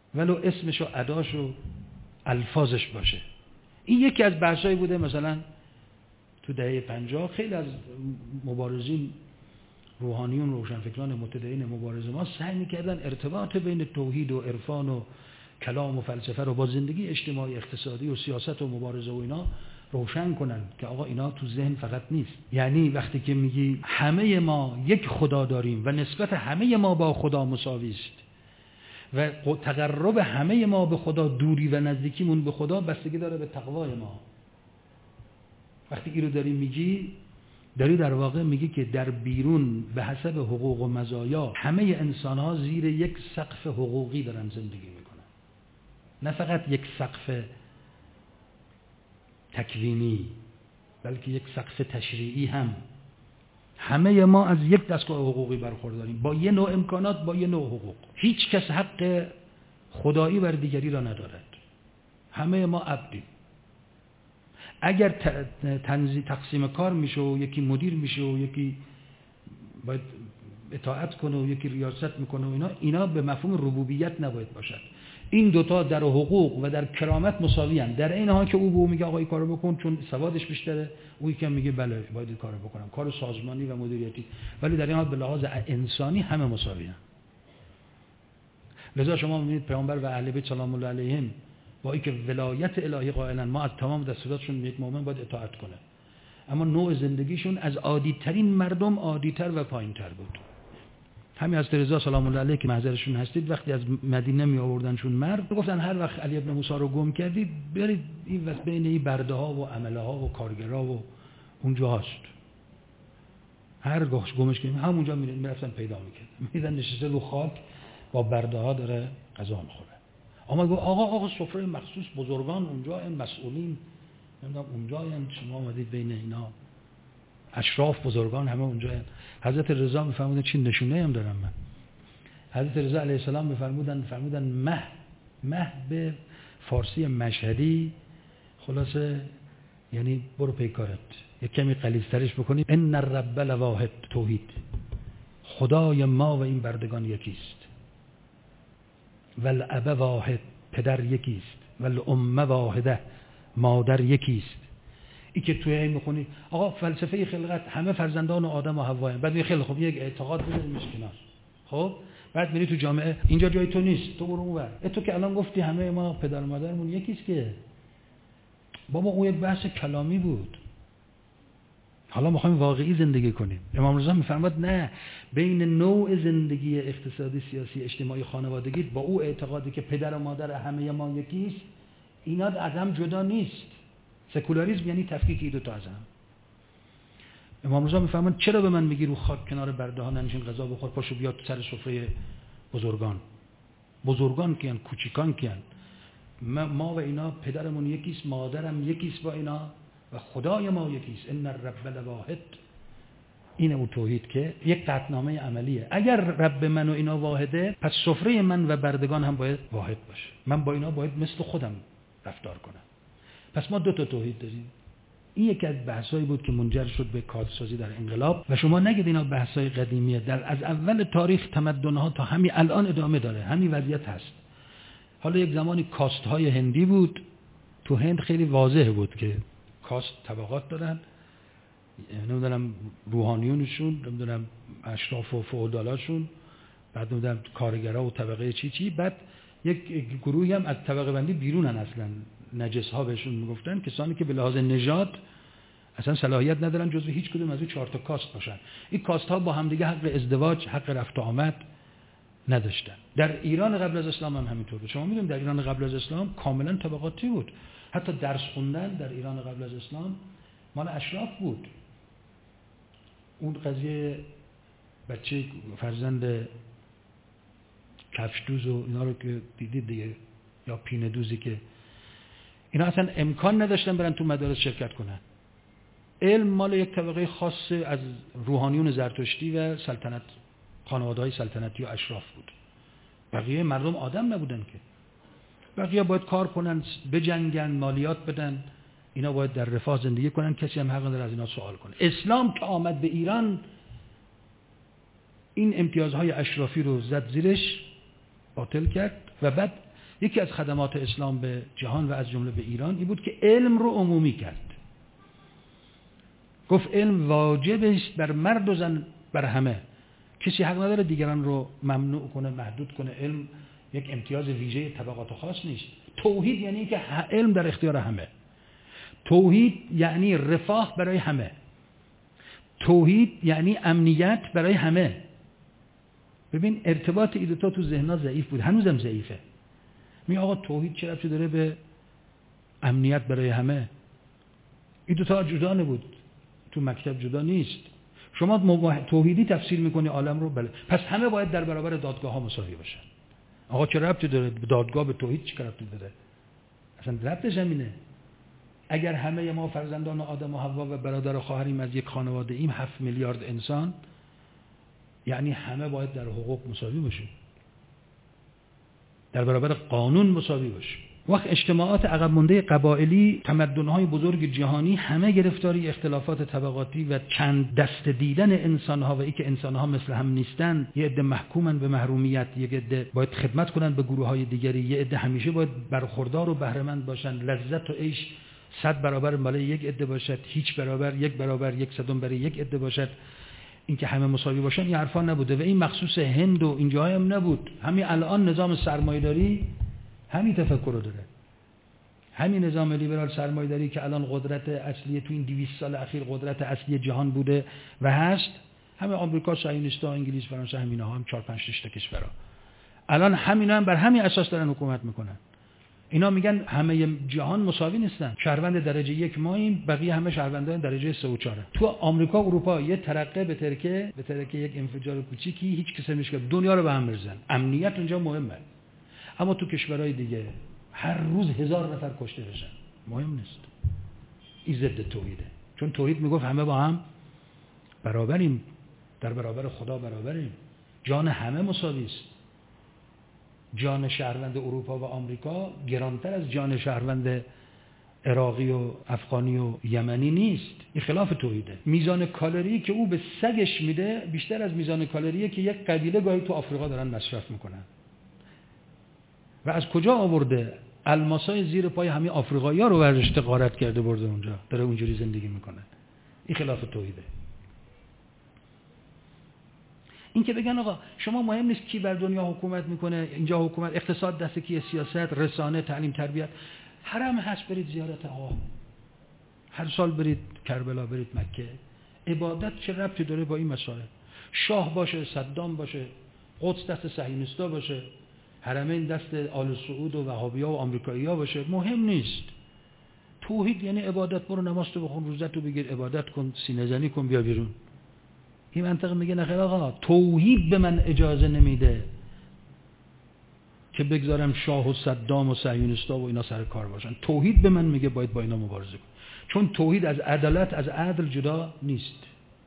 ولو اسمش و اداش و الفاظش باشه. این یکی از بحثایی بوده. مثلا تو دهه پنجاه خیلی از مبارزین روحانیون، روشنفکران متدین مبارز ما سعی می‌کردن ارتباط بین توحید و عرفان و کلام و فلسفه رو با زندگی اجتماعی، اقتصادی و سیاست و مبارزه و اینا روشن کنن که آقا اینا تو ذهن فقط نیست. یعنی وقتی که میگی همه ما یک خدا داریم و نسبت همه ما با خدا مساوی است و تقرب همه ما به خدا، دوری و نزدیکیمون به خدا بستگی داره به تقوای ما. وقتی این رو داری میگی، داری در واقع میگی که در بیرون به حسب حقوق و مزایا همه انسان ها زیر یک سقف حقوقی دارن زندگی میکنن، نه فقط یک سقف تکوینی بلکه یک سقف تشریعی هم. همه ما از یک دستگاه حقوقی برخورداریم، با یه نوع امکانات، با یه نوع حقوق. هیچ کس حق خدایی بر دیگری را ندارد. همه ما عبدیم. اگر تنظیم تقسیم کار میشه و یکی مدیر میشه و یکی باید اطاعت کنه و یکی ریاست میکنه و اینا اینا به مفهوم ربوبیت نباید باشد. این دوتا در حقوق و در کرامت مساوی هستند. در این حال که او به او میگه آقا این کارو بکن چون سوادش بیشتره، او یکی میگه بله باید این کارو بکنم، کار سازمانی و مدیریتی، ولی در این حال به لحاظ انسانی همه مساوی هستند. لذا شما میبینید پیامبر و اهل بیت سلام الله علیهم با اینکه ولایت الهی قائلن، ما از تمام دستوراتشون یک مؤمن باید اطاعت کنه، اما نوع زندگیشون از عادی ترین مردم عادی تر و پایین تر بود. همین از رضا سلام الله علیه که محضرشون هستید، وقتی از مدینه می آوردنشون مرد، گفتن هر وقت علی ابن موسی رو گم کردید برید این وقت بین این برده ها و عمله ها و کارگرها و اونجا هست، هر گاهش گمش کردیم همونجا میرفتن پیدا میکردن، میدن نشسته رو خاک با برده ها داره غذا میخوره. اما گفت آقا آقا سفره مخصوص بزرگان اونجا، این مسئولین نمیدونم اونجا، این شما اومدید بین اینا، اشراف بزرگان همه اونجا. حضرت رضا میفرمودن چی نشونه هم دارم من. حضرت رضا علیه السلام میفرمودن میفرمودن مه مه به فارسی مشهدی خلاصه یعنی برو پیکارت، یک کمی غلیظ‌ترش بکنید. ان الرب لواحد، توحید، خدای ما و این بردگان یکیست. والاب واحد، پدر یکیست. والام واحده، مادر یکیست. این که توی این میخونی آقا فلسفه خلقت همه فرزندان آدم و حوا، بعد میگه خیلی خوب یک اعتقاد بذاریمش کنار، خب بعد میری تو جامعه اینجا جای تو نیست، تو برو اونور. تو که الان گفتی همه ما پدر و مادرمون یکیست، که بابا اون یک بحث کلامی بود، حالا میخوایم واقعی زندگی کنیم. امام رضا میفرماد نه، بین نوع زندگی اقتصادی، سیاسی، اجتماعی، خانوادگی با او اعتقادی که پدر و مادر همه ما یکیست، اینا از هم جدا نیست. سکولاریسم یعنی تفکیک این دو تا از هم. امام رضا میفرمایند چرا به من میگی رو خاک کنار برده ها ننشین غذا بخور، پاشو بیا تو سر سفره بزرگان. بزرگان کیان؟ کوچیکان کیان؟ ما و اینا پدرمون یکیست، مادرم یکیست با اینا و خدای ما یکیست. ان الرب لواحد. این اون توحید که یک قطعنامه عملیه. اگر رب من و اینا واحده، پس سفره من و بردگان هم باید واحد باشه. من با اینا باید مثل خودم رفتار کنم. پس ما دو تا توحید داریم. این یکی از بحثایی بود که منجر شد به کادسازی در انقلاب. و شما نگید اینا بحثای قدیمیه، در از اول تاریخ تمدن‌ها تا همین الان ادامه داره، همین وضعیت هست. حالا یک زمانی کاست های هندی بود، تو هند خیلی واضح بود که کاست طبقات دارن، نمیدونم روحانیونشون، نمیدونم اشراف و فئودالاشون، بعد نمیدونم کارگرها و طبقه چی چی، بعد یک گروهی هم از طبقه بندی بیرونن، اصلا نجس ها بهشون میگفتن، کسانی که به لحاظ نژاد اصلا صلاحیت ندارن جزو هیچ کدوم از این چهار تا کاست باشن. این کاست ها با هم دیگه حق ازدواج، حق رفت و آمد نداشتن. در ایران قبل از اسلام هم همینطور بود. شما میدونید در ایران قبل از اسلام کاملا طبقاتی بود. حتی درس خوندن در ایران قبل از اسلام مال اشراف بود. اون قضیه بچه فرزند کفش دوز و اینا رو که دیدید دیگه، یا پینه دوزی، که اینا اصلا امکان نداشتن برن تو مدارس شرکت کنن. علم مال یک طبقه خاص از روحانیون زرتشتی و سلطنت، خانواده‌های سلطنتی و اشراف بود. بقیه مردم آدم نبودن که. بقیه باید کار کنن، بجنگن، مالیات بدن، اینا باید در رفاه زندگی کنن، کسی هم حق نداره از اینا سوال کنه. اسلام که آمد به ایران این امتیازهای اشرافی رو زد زیرش، باطل کرد و بعد یکی از خدمات اسلام به جهان و از جمله به ایران این بود که علم رو عمومی کرد. گفت علم واجب است بر مرد و زن، بر همه. کسی حق نداره دیگران رو ممنوع کنه، محدود کنه. علم یک امتیاز ویژه طبقات خاص نیست. توحید یعنی که علم در اختیار همه. توحید یعنی رفاه برای همه. توحید یعنی امنیت برای همه. ببین ارتباط این دو تا تو ذهن‌ها ضعیف بود، هنوزم ضعیفه. می آقا توحید چه ربطی داره به امنیت برای همه؟ این دو تا جدا نبود، تو مکتب جدا نیست. شما توحیدی تفسیر میکنی عالم رو، بله پس همه باید در برابر دادگاه ها مساوی باشن. آقا چه ربطی داره دادگاه به توحید؟ چه ربطی داره؟ اصلا ربط زمینه. اگر همه ما فرزندان آدم و حوا و برادر و خواهریم از یک خانواده ایم، هفت میلیارد انسان، یعنی همه باید در حقوق مساوی باشیم، در برابر قانون مساوی باشیم. وقت اجتماعات عقب مانده قبایلی، تمدن‌های بزرگ جهانی همه گرفتاری اختلافات طبقاتی و چند دست دیدن انسان‌ها و ای که انسان‌ها مثل هم نیستن. یه عده محکومن به محرومیت، یه عده باید خدمت کنن به گروه‌های دیگری، یه عده همیشه باید برخوردار و بهره‌مند باشن. لذت و عیش صد برابر برای یک عده باشد، هیچ برابر یک برابر یک صدم برای یک عده باشد. اینکه همه مساوی باشن این حرفا نبوده و این مخصوص هند و این جاهای هم نبود. همین الان نظام سرمایه‌داری همین تفکر رو داره. همین نظام لیبرال سرمایه‌داری که الان قدرت اصلی تو این دویست سال اخیر قدرت اصلی جهان بوده و هست، همه آمریکا، صهیونیست‌ها، انگلیس، فرانسه، همینا هم چهار پنج تا کشورها الان همینا هم بر همین اساس دارن حکومت میکنن. اینا میگن همه جهان مساوی نیستن. شهروند درجه یک ماییم، بقیه همه شهروندان درجه سه و چهار. تو آمریکا، اروپا یه ترقه به ترکه به ترکه یک انفجار کوچیکی هیچ کسی نمیشه که دنیا رو به هم بریزن. امنیت اونجا مهمه. اما تو کشورهای دیگه هر روز هزار نفر کشته بشن، مهم نیست. این ضد توحیده. چون توحید میگفت همه با هم برابریم، در برابر خدا برابریم، جان همه مساوی است. جان شهروند اروپا و آمریکا گرانتر از جان شهروند عراقی و افغانی و یمنی نیست. این خلاف توحیده. میزان کالری که او به سگش میده بیشتر از میزان کالریه که یک قبیله گاهی تو آفریقا دارن مصرف میکنن. و از کجا آورده؟ الماسای زیر پای همه آفریقایی‌ها رو ورشته غارت کرده برده اونجا، داره اونجوری زندگی میکنه. این خلاف توحیده. این که بگن آقا شما مهم نیست کی بر دنیا حکومت میکنه، اینجا حکومت، اقتصاد دست کیه، سیاست، رسانه، تعلیم، تربیت، حرم هست برید زیارت آقا، هر سال برید کربلا، برید مکه. عبادت چه ربطی داره با این مسائل؟ شاه باشه، صدام باشه، قدس دست صهیونیستا باشه، حرمین دست آل سعود و وهابی‌ها و آمریکایی‌ها باشه، مهم نیست. توحید یعنی عبادت. برو نماز تو بخون، روزت تو بگیر، عبادت کن، سینه زنی کن، بیا بیرون. این منطقه میگه نخیر آقا، توحید به من اجازه نمیده که بگذارم شاه و صدام و صهیونیستا و اینا سر کار باشن. توحید به من میگه باید با اینا مبارزه کن. چون توحید از عدالت، از عدل جدا نیست.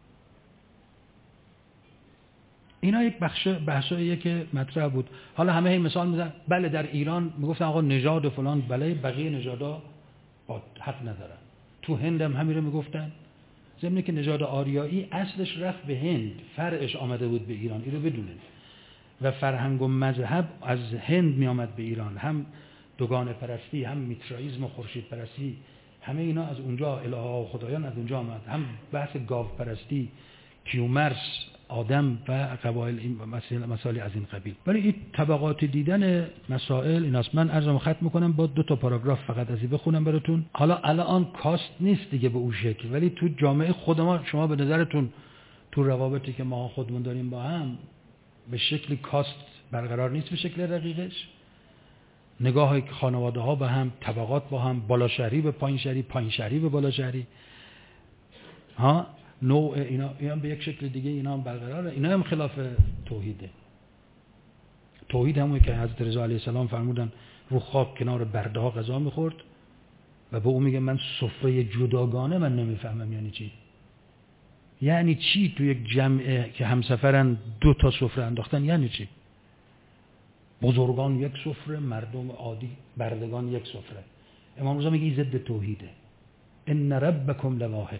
اینا یک بخش بحثاییه که مطرح بود. حالا همه این مثال میزنن، بله در ایران میگفتن آقا نژاد فلان، بله بقیه نژادا حق ندارن. تو هند هم همین رو میگفتن. ضمن که نژاد آریایی اصلش رفت به هند، فرعش آمده بود به ایران، اینو بدونید. و فرهنگ و مذهب از هند می آمد به ایران، هم دوگانه پرستی، هم میترائیسم و خورشید پرستی، همه اینا از اونجا، الهها و خدایان از اونجا آمد. هم بحث گاو پرستی، کیومرث، آدم و قبایل، این مسائل مسائل از این قبیل. ولی این طبقات دیدن مسائل ایناست. من عرضم ختم میکنم با دو تا پاراگراف فقط از این بخونم براتون. حالا الان کاست نیست دیگه به اون شکل، ولی تو جامعه خود ما، شما به نظرتون تو روابطی که ما خودمون داریم با هم به شکل کاست برقرار نیست، به شکل رقیقش؟ نگاه های خانواده ها به هم، طبقات با هم، بالا شهری به پایین شهری، پایین شهری به بالا شهری، ها نوع اینا اینا به یک شکل دیگه اینا هم برقراره. اینا هم خلاف توحیده. توحید همونی که حضرت رضا علیه السلام فرمودن رو خاک کنار برده ها غذا میخورد و به اون میگه من سفره جداگانه من نمیفهمم یعنی چی. یعنی چی تو یک جمعه که همسفرن دو تا سفره انداختن یعنی چی؟ بزرگان یک سفره، مردم عادی بردگان یک سفره. امام رضا میگه ضد توحیده. ان ربکم لواحد.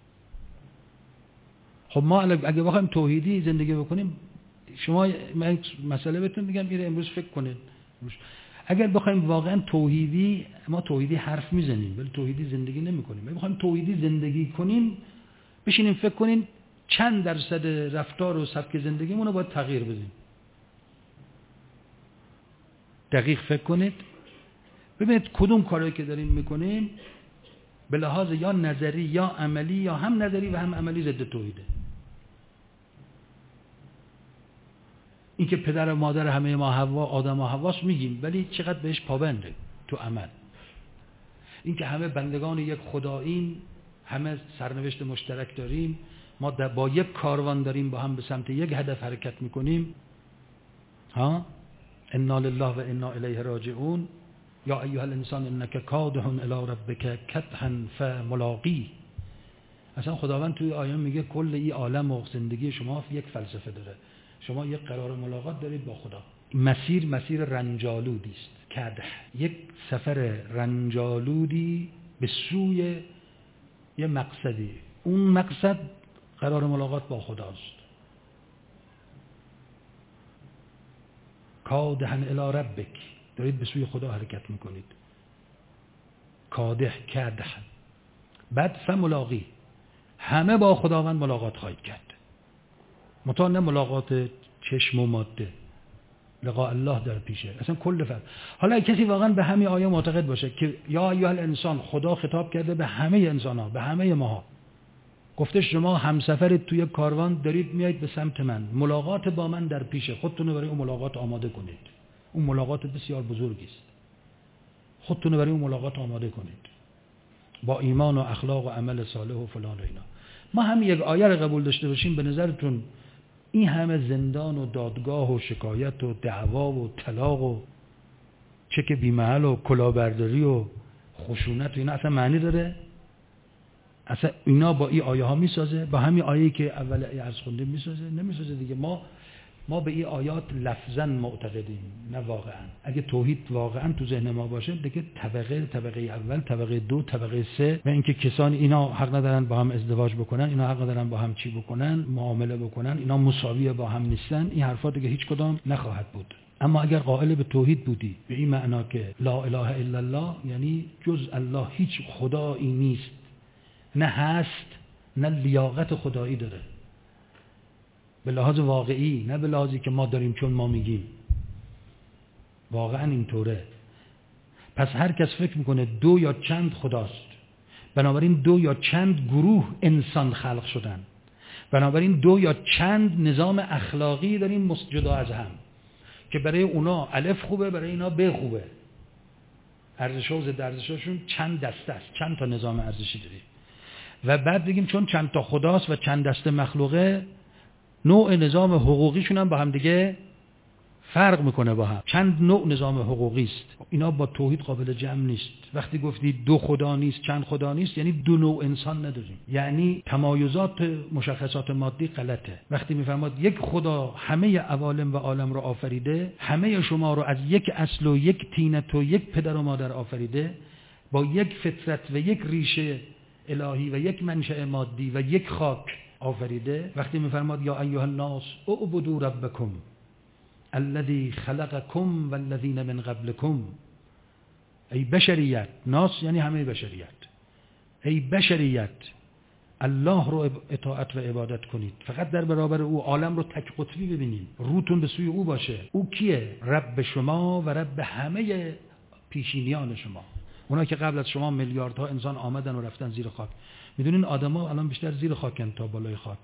خب ما اگه بخوایم توحیدی زندگی بکنیم، شما من مسئله بهتون میگم، میره امروز فکر کنید. اگر بخوایم واقعا توحیدی، ما توحیدی حرف میزنیم ولی توحیدی زندگی نمیکنیم. اگه بخوایم توحیدی زندگی کنیم، بشینیم فکر کنیم چند درصد رفتار و سبک زندگیمون رو باید تغییر بدیم. دقیق فکر کنید ببینید کدوم کاری که داریم میکنیم به لحاظ یا نظری یا عملی یا هم نظری و هم عملی ضد توحیده. این که پدر و مادر همه ما حوا، آدم و حواس میگیم ولی چقدر بهش پابنده تو عمل. این که همه بندگان یک خداییم، همه سرنوشت مشترک داریم، ما با یک کاروان داریم با هم به سمت یک هدف حرکت میکنیم. ها انا لله و انا الیه راجعون. یا ایها الانسان انک کادح الی ربک کدحا فملاقیه. اصلا خداوند توی آیه میگه کل این عالم و زندگی شما یک فلسفه داره. شما یک قرار ملاقات دارید با خدا. مسیر مسیر رنجالودی است. کدح، یک سفر رنجالودی به سوی یه مقصدی. اون مقصد قرار ملاقات با خداست. کادحا الی ربک، دارید به سوی خدا حرکت میکنید. کادح، کدح. بعد فملاقی، همه با خداوند ملاقات خواهید کرد. مطمئن نه ملاقات چشم و ماده، لقاء الله در پیشه. اصلا کل فرق. حالا کسی واقعا به همین آیه معتقد باشه که یا ایها الانسان، خدا خطاب کرده به همه انسان ها، به همه ماها، گفته شما همسفرید توی کاروان دارید میایید به سمت من، ملاقات با من در پیشه، خودتون برای اون ملاقات آماده کنید. اون ملاقات بسیار بزرگی است. خودتون برای اون ملاقات آماده کنید با ایمان و اخلاق و عمل صالح و فلان و اینا. ما هم یک آیه رو قبول داشته باشیم، به نظرتون این همه زندان و دادگاه و شکایت و دعوا و طلاق و چک بی‌محل و کلاهبرداری و خشونت و اینا اصلا معنی داره؟ اصلا اینا با این آیه ها میسازه؟ با همین آیه‌ای که اول عرض خوندیم میسازه؟ نمیسازه دیگه. ما ما به این آیات لفظاً معتقدیم، نه واقعاً. اگه توحید واقعاً تو ذهن ما باشه دیگه طبقه طبقه اول، طبقه دو، طبقه سه و اینکه کسان اینا حق ندارن با هم ازدواج بکنن، اینا حق ندارن با هم چی بکنن، معامله بکنن، اینا مساوی با هم نیستن، این حرفا دیگه هیچ کدام نخواهد بود. اما اگر قائل به توحید بودی به این معنا که لا اله الا الله، یعنی جز الله هیچ خدایی نیست، نه هست نه لیاقت خدایی داره، به لحاظ واقعی، نه به لحاظی که ما داریم چون ما میگیم. واقعا اینطوره. پس هر کس فکر میکنه دو یا چند خداست، بنابراین دو یا چند گروه انسان خلق شدن، بنابراین دو یا چند نظام اخلاقی داریم جدا از هم که برای اونا الف خوبه، برای اینا ب خوبه. ارزش و ضد ارزششون چند دسته است، چند تا نظام ارزشی داری. و بعد بگیم چون چند تا خداست و چند دسته مخلوقه، نوع نظام حقوقیشون هم با هم دیگه فرق میکنه با هم. چند نوع نظام حقوقی است. اینا با توحید قابل جمع نیست. وقتی گفتی دو خدا نیست، چند خدا نیست، یعنی دو نوع انسان نداریم. یعنی تمایزات مشخصات مادی غلطه. وقتی میفرماد یک خدا همه عوالم و عالم رو آفریده، همه شما رو از یک اصل و یک طینت و یک پدر و مادر آفریده، با یک فطرت و یک ریشه الهی و یک منشأ مادی و یک خاک آفریده. وقتی میفرماد یا ایها الناس اعبدوا ربکم الذی خلقکم والذین من قبلکم، ای بشریت، ناس یعنی همه بشریت، ای بشریت الله رو اطاعت و عبادت کنید، فقط در برابر او عالم رو تک قطبی ببینید، روتون به سوی او باشه. او کیه؟ رب شما و رب همه پیشینیان شما، اونا که قبل از شما میلیاردها انسان آمدن و رفتن زیر خاک. میدونین آدما الان بیشتر زیر خاکن تا بالای خاک،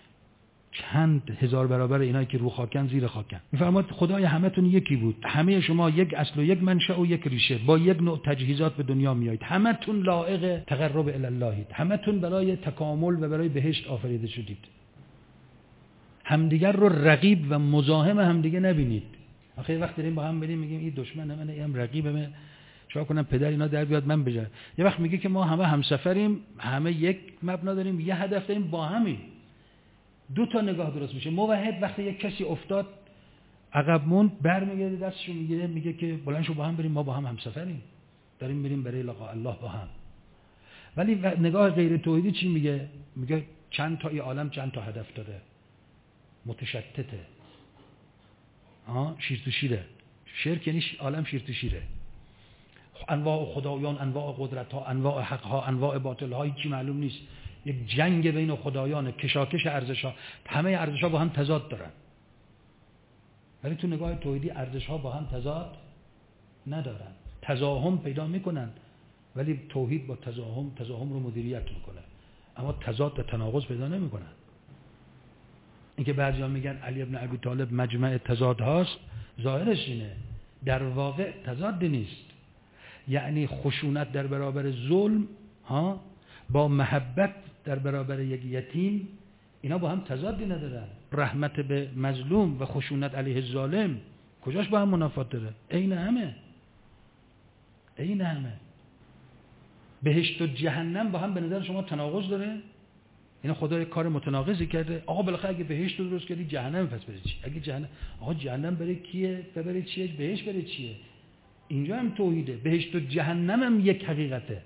چند هزار برابر اینایی که رو خاکن زیر خاکن. میفرماد خدای همتون یکی بود، همه شما یک اصل و یک منشأ و یک ریشه، با یک نوع تجهیزات به دنیا میایید، همتون لایق تقرب الی اللهید، همتون برای تکامل و برای بهشت آفریده شدید. همدیگر رو رقیب و مزاحم همدیگه نبینید. آخه وقت داریم با هم بریم میگیم این دشمن منه، این رقیبمه، چرا کنم پدر اینا در بیاد من بجا. یه وقت میگه که ما همه همسفریم، همه یک مبنا داریم، یه هدف داریم، با همین دو تا نگاه درست میشه. موحد وقتی یک کسی افتاد عقب موند، برمیگرده دستشو میگیره میگه که بلند شو با هم بریم، ما با هم همسفریم، داریم میریم برای لقاء الله با هم. ولی نگاه غیر توحیدی چی میگه؟ میگه چند تا ای عالم چند تا هدف داره، متشتته. آها شیر تو شیره، شرک یعنی عالم شیر تو شیره، انواع خدایان، انواع قدرت ها، انواع حق ها، انواع باطل ها، هیچی معلوم نیست. یک جنگ بین خدایان، کشاکش ارزش ها، همه ارزش ها با هم تضاد دارن. ولی تو نگاه توحیدی ارزش ها با هم تضاد ندارن، تزاحم پیدا میکنن، ولی توحید با تزاحم تزاحم رو مدیریت میکنه، اما تضاد و تناقض پیدا نمیکنن. اینکه بعضیا میگن علی ابن ابی طالب مجمع تضاد هاست، ظاهرش اینه، در واقع تضاد نیست. یعنی خشونت در برابر ظلم ها با محبت در برابر یک یتیم، اینا با هم تضادی ندارن. رحمت به مظلوم و خشونت علیه ظالم کجاش با هم منافات داره؟ عین همه، عین همه. بهشت و جهنم با هم به نظر شما تناقض داره؟ اینا خدا یک کار متناقضی کرده. آقا بالاخره اگه بهشت رو درست کردی جهنم پس بره چی؟ اگه جهنم، آقا جهنم بره کیه؟ بره چیه؟ بهشت بره چیه؟ اینجا هم توحیده. بهشت و جهنم هم یک حقیقته.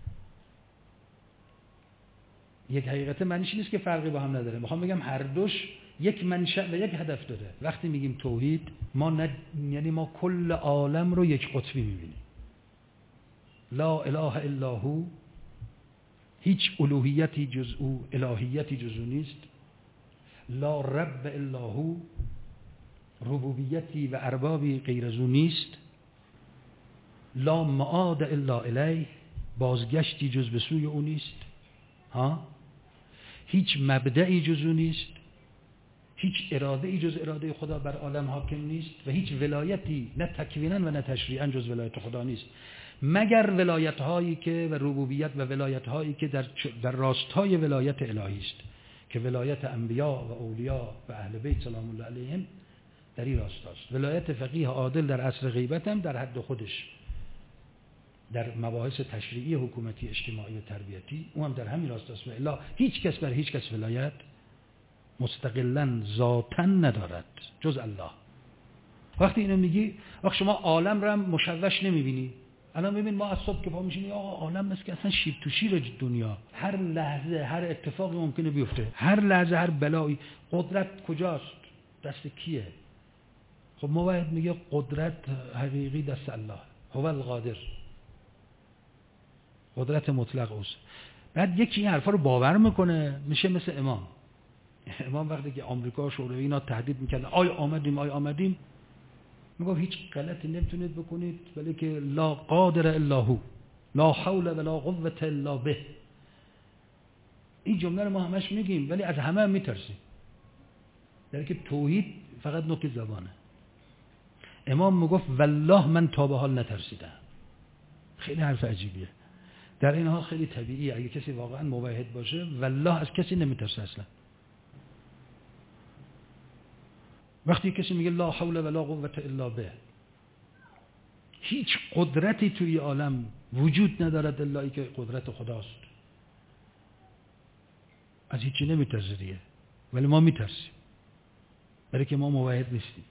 یک حقیقته معنیش نیست که فرقی با هم نداره. میخوام بگم هر دوش یک منشأ و یک هدف داره. وقتی میگیم توحید، ما ند... یعنی ما کل عالم رو یک قطبی میبینیم. لا اله الا هو، هیچ الوهیتی جز او، الهیتی جز او نیست. لا رب الا هو، ربوبیتی و اربابی غیر از او نیست. لا معاد الا الیه، بازگشتی جز به سوی او نیست. ها؟ هیچ مبدعی جز او نیست، هیچ اراده ای جز اراده خدا بر عالم حاکم نیست و هیچ ولایتی نه تکوینا و نه تشریعا جز ولایت خدا نیست، مگر ولایت هایی که و ربوبیت و ولایت هایی که در در راستای ولایت الهی است، که ولایت انبیا و اولیا و اهل بیت سلام الله علیهم در این راستاست. ولایت فقیه عادل در عصر غیبت هم در حد خودش، در مباحث تشریعی، حکومتی، اجتماعی و تربیتی، اون هم در همین راستاست. و الا هیچ کس بر هیچ کس ولایت مستقلاً ذاتاً ندارد جز الله. وقتی اینو میگی، وقت شما عالم رو هم مشوش نمیبینی. الان ببین ما از صبح که پا میشیم، آقا عالم مثل که اصلا شیب تو شیر دنیا، هر لحظه هر اتفاقی ممکنه بیفته، هر لحظه هر بلایی. قدرت کجاست؟ دست کیه؟ خب موحد میگه قدرت حقیقی دست الله، هو القادر، قدرت مطلق اوست. بعد یکی این حرفا رو باور میکنه، میشه مثل امام. امام وقتی که آمریکا شوروی اینا تهدید میکردن آی آمدیم آی آمدیم، میگفت هیچ غلطی نمیتونید بکنید ولی که لا قادر الا هو، لا حول ولا قوة الا به. این جمله رو ما همش میگیم ولی از همه هم میترسیم، در که توحید فقط نوک زبانه. امام میگفت والله من تا به حال نترسیدم. خیلی حرف عجیبیه، در این حال خیلی طبیعیه. اگه کسی واقعا موحد باشه والله از کسی نمیترسه اصلا. وقتی کسی میگه لا حول ولا قوة الا به، هیچ قدرتی توی عالم وجود ندارد الا ای که قدرت خداست، از هیچی نمیترسه دیگه. ولی ما میترسیم برای که ما موحد نیستیم،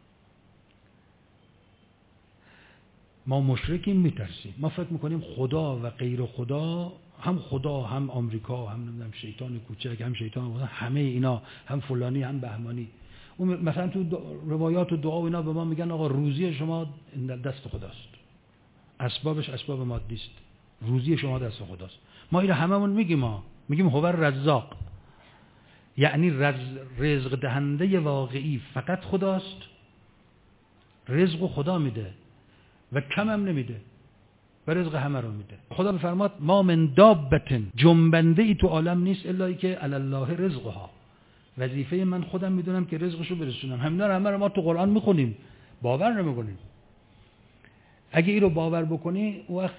ما مشرکیم، میترسیم. ما فکر میکنیم خدا و غیر خدا، هم خدا هم آمریکا هم نمیدونم شیطان کوچک هم شیطان بزرگ، همه اینا، هم فلانی هم بهمانی. اون مثلا تو روایات و دعا و اینا به ما میگن آقا روزی شما دست خداست، اسبابش اسباب مادی است، روزی شما دست خداست. ما اینو هممون میگیم، ما میگیم هو الرزاق، یعنی رزق دهنده واقعی فقط خداست. رزق خدا میده و کم هم نمیده و رزق همه رو میده. خدا بفرماد ما من دابة، جنبنده ای تو عالم نیست الا ای که علی الله رزقها، وظیفه من خودم میدونم که رزقشو برسونم. همینا رو همه رو ما تو قرآن میخونیم، باور نمیکنیم. اگه این رو باور بکنی، اون وقت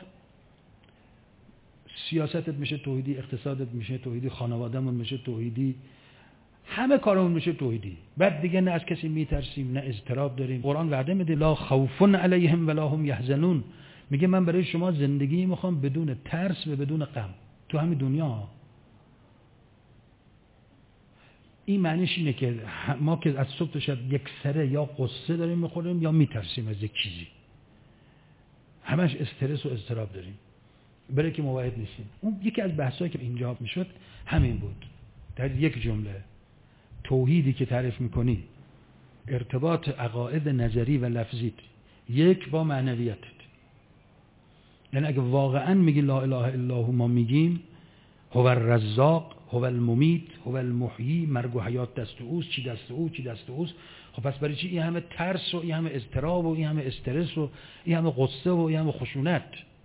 سیاستت میشه توحیدی، اقتصادت میشه توحیدی، خانوادهمون میشه توحیدی، همه کارمون میشه توحیدی. بعد دیگه نه از کسی میترسیم نه اضطراب داریم. قرآن وعده میده لا خوف علیهم ولا هم یحزنون، میگه من برای شما زندگی میخوام بدون ترس و بدون غم تو همین دنیا. این معنیش اینه که ما که از صبح تا شب یک سره یا قصه داریم میخوریم یا میترسیم از یک چیزی، همش استرس و اضطراب داریم برای که موحد نیستیم. اون یکی از بحثایی که اینجا میشد همین بود. در یک جمله توحیدی که تعریف میکنی ارتباط عقاید نظری و لفظی یک با معنویتت. یعنی اگه واقعا میگی لا اله الا هو، ما میگیم هو الرزاق هو الممیت هو المحیی، مرگ و حیات دست اوست، چی دست او چی دست اوست. خب پس برای چی این همه ترس و این همه اضطراب و این همه استرس و این همه غصه و این همه خشونت؟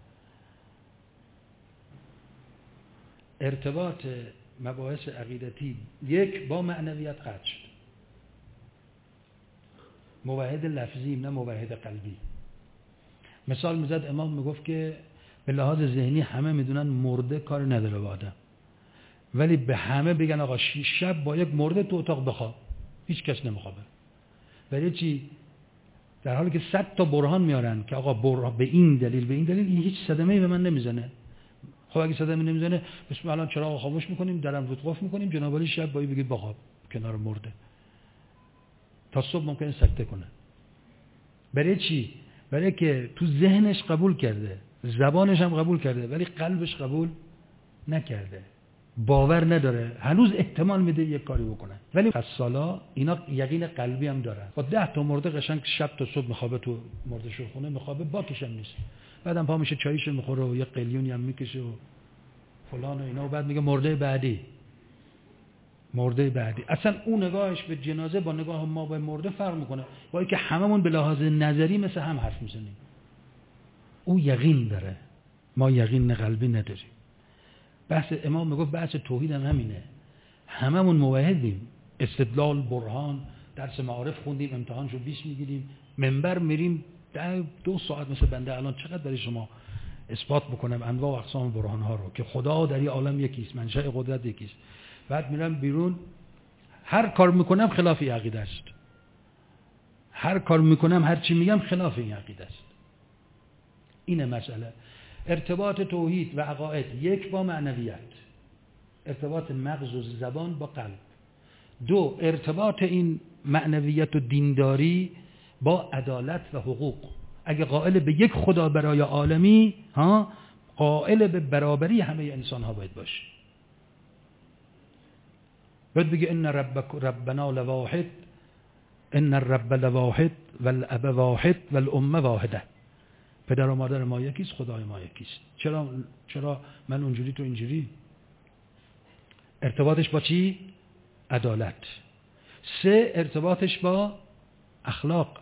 ارتباط مباحث عقیدتی یک با معنویت قطع شد. موحد لفظی نه موحد قلبی. مثال میزد امام، میگفت که به لحاظ ذهنی همه میدونن مرده کار نداره با آدم، ولی به همه بگن آقا شب با یک مرده تو اتاق بخواب، هیچ کس نمیخوابه. برای چی؟ در حالی که صد تا برهان میارن که آقا برهان به این دلیل به این دلیل، این هیچ صدمه‌ای به من نمیزنه. خب اگه صدمه نمیزنه، بسم الله چراغ خاموش میکنیم، درم رو قفل میکنیم، جناب علی شب بایی بگید بخواب کنار مرده، تا صبح ممکنه سکته کنه. برای چی؟ برای که تو ذهنش قبول کرده، زبانش هم قبول کرده، ولی قلبش قبول نکرده، باور نداره، هنوز احتمال میده یک کاری بکنه. ولی پس سالا اینا یقین قلبی هم دارن. با ده تا مرده قشنگ شب تا صبح میخوابه تو مرده شو خونه، میخوابه، باکش هم نیست. بعدم پا میشه چاییشو میخوره و یه قلیونی هم میکشه و فلان و اینا، و بعد میگه مرده بعدی مرده بعدی. اصلا اون نگاهش به جنازه با نگاه ما به مرده فرق میکنه، با اینکه هممون به لحاظ نظری مثل هم حرف میزنیم. او یقین داره، ما یقین قلبی نداریم. بحث امام میگفت بحث توحید هم همینه، هممون موحدیم، استدلال، برهان، درس معارف خوندیم، امتحانشو بیست میگیریم، منبر میریم ده دو ساعت مثل بنده الان چقدر برای شما اثبات بکنم انواع و اقسام برهان ها رو که خدا در این عالم یکیست، منشأ قدرت یکیست. بعد میرم بیرون، هر کار میکنم خلاف این عقیده است، هر کار میکنم هر چی میگم خلاف این عقیده است. اینه مسئله. ارتباط توحید و عقاید یک با معنویت، ارتباط مغز و زبان با قلب. دو، ارتباط این معنویت و دینداری با عدالت و حقوق. اگه قائل به یک خدا برای عالمی، ها، قائل به برابری همه انسان ها باید باشه. باید بگه ان ربک ربنا لواحد، ان الرب لواحد والاب واحد والامه واحده. پدر و مادر ما یکیست، خدای ما یکیست. چرا چرا من اونجوری تو اینجوری؟ ارتباطش با چی؟ عدالت. سه، ارتباطش با اخلاق.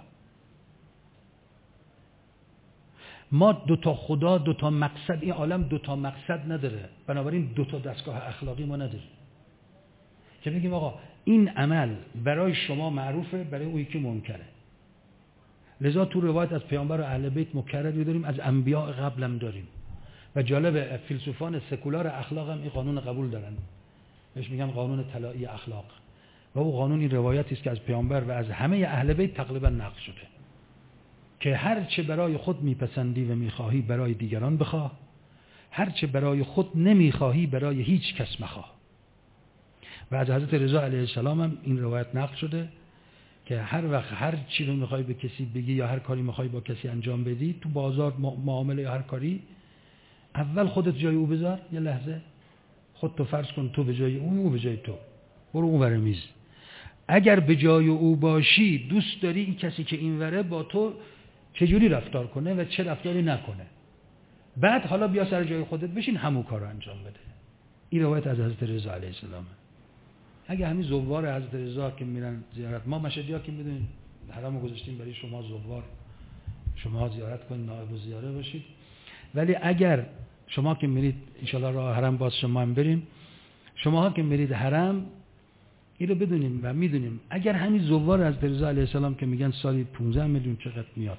ما دو تا خدا، دو تا مقصد، این عالم دو تا مقصد نداره، بنابراین دو تا دستگاه اخلاقی ما نداره که بگیم آقا این عمل برای شما معروفه، برای اون یکی منکره. لذا تو روایت از پیامبر و اهل بیت مکرری داریم، از انبیاء قبل هم داریم. و جالب، فیلسوفان سکولار اخلاق هم این قانون قبول دارن، بهش میگن قانون طلایی اخلاق. و او قانون این روایتی است که از پیامبر و از همه اهل بیت تقریبا نقل شده که هر چه برای خود میپسندی و میخواهی برای دیگران بخواه، هر چه برای خود نمیخواهی برای هیچ کس مخواه. و از حضرت رضا علیه السلام هم این روایت نقل شده که هر وقت هر چی رو میخوای به کسی بگی یا هر کاری میخوای با کسی انجام بدی، تو بازار معامله یا هر کاری، اول خودت جای او بذار، یه لحظه خودتو فرض کن تو به جای او، او به جای تو، برو اون ور میز. اگر به جای او باشی، دوست داری این کسی که این وره با تو چجوری رفتار کنه و چه رفتاری نکنه، بعد حالا بیا سر جای خودت بشین همون کار رو انجام بده. این روایت از حضرت رضا علیه السلام. اگه همین زوار حضرت رضا که میرن زیارت، ما مشهدی‌ها که میدونید حرامو گذاشتیم برای شما زوار، شما زیارت کنید، نائب الزیاره باشید. ولی اگر شما که میرید ان شاءالله راه حرم باز شما هم بریم، شماها که میرید حرم این رو بدونیم و میدونیم، اگر همین زوار از رضا علیه السلام که میگن سالی پانزده میلیون چقدر میاد،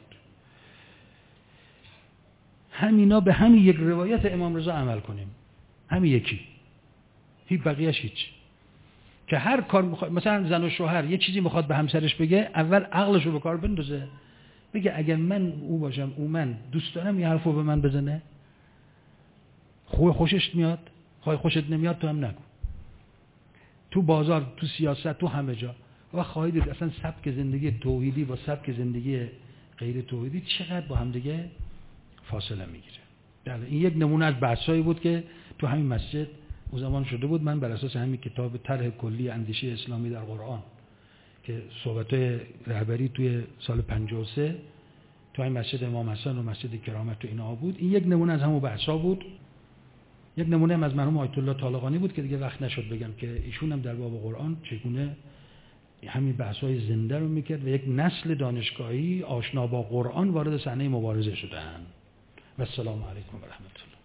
همینا به همین یک روایت امام رضا عمل کنیم، همین یکی، هیچ بقیه‌اش هیچ، که هر کار مخواد، مثلا زن و شوهر یه چیزی میخواد به همسرش بگه، اول عقلش رو به کار بندازه، بگه اگر من او باشم، او من دوست دارم این حرفو به من بزنه، خوب خوشش میاد، خواهی خوشت نمیاد تو هم نگو. تو بازار، تو سیاست، تو همه جا. و خواهید دید اصلا سبک زندگی توحیدی با سبک زندگی غیر توحیدی چقدر با هم دیگه فاصله میگیره. این یک نمونه از بحثایی بود که تو همین مسجد اون زمان شده بود. من بر اساس همین کتاب طرح کلی اندیشه اسلامی در قرآن که صحبت‌های رهبری توی سال پنجاه و سه تو این مسجد امام حسن و مسجد کرامت و اینا بود. این یک نمونه از همون بحثا بود. یک نمونه هم از مرحوم آیت الله طالقانی بود که دیگه وقت نشد بگم که ایشون هم در باب قرآن چگونه همین بحث‌های زنده رو میکرد و یک نسل دانشگاهی آشنا با قرآن وارد صحنه مبارزه شدن. و السلام علیکم و رحمت الله.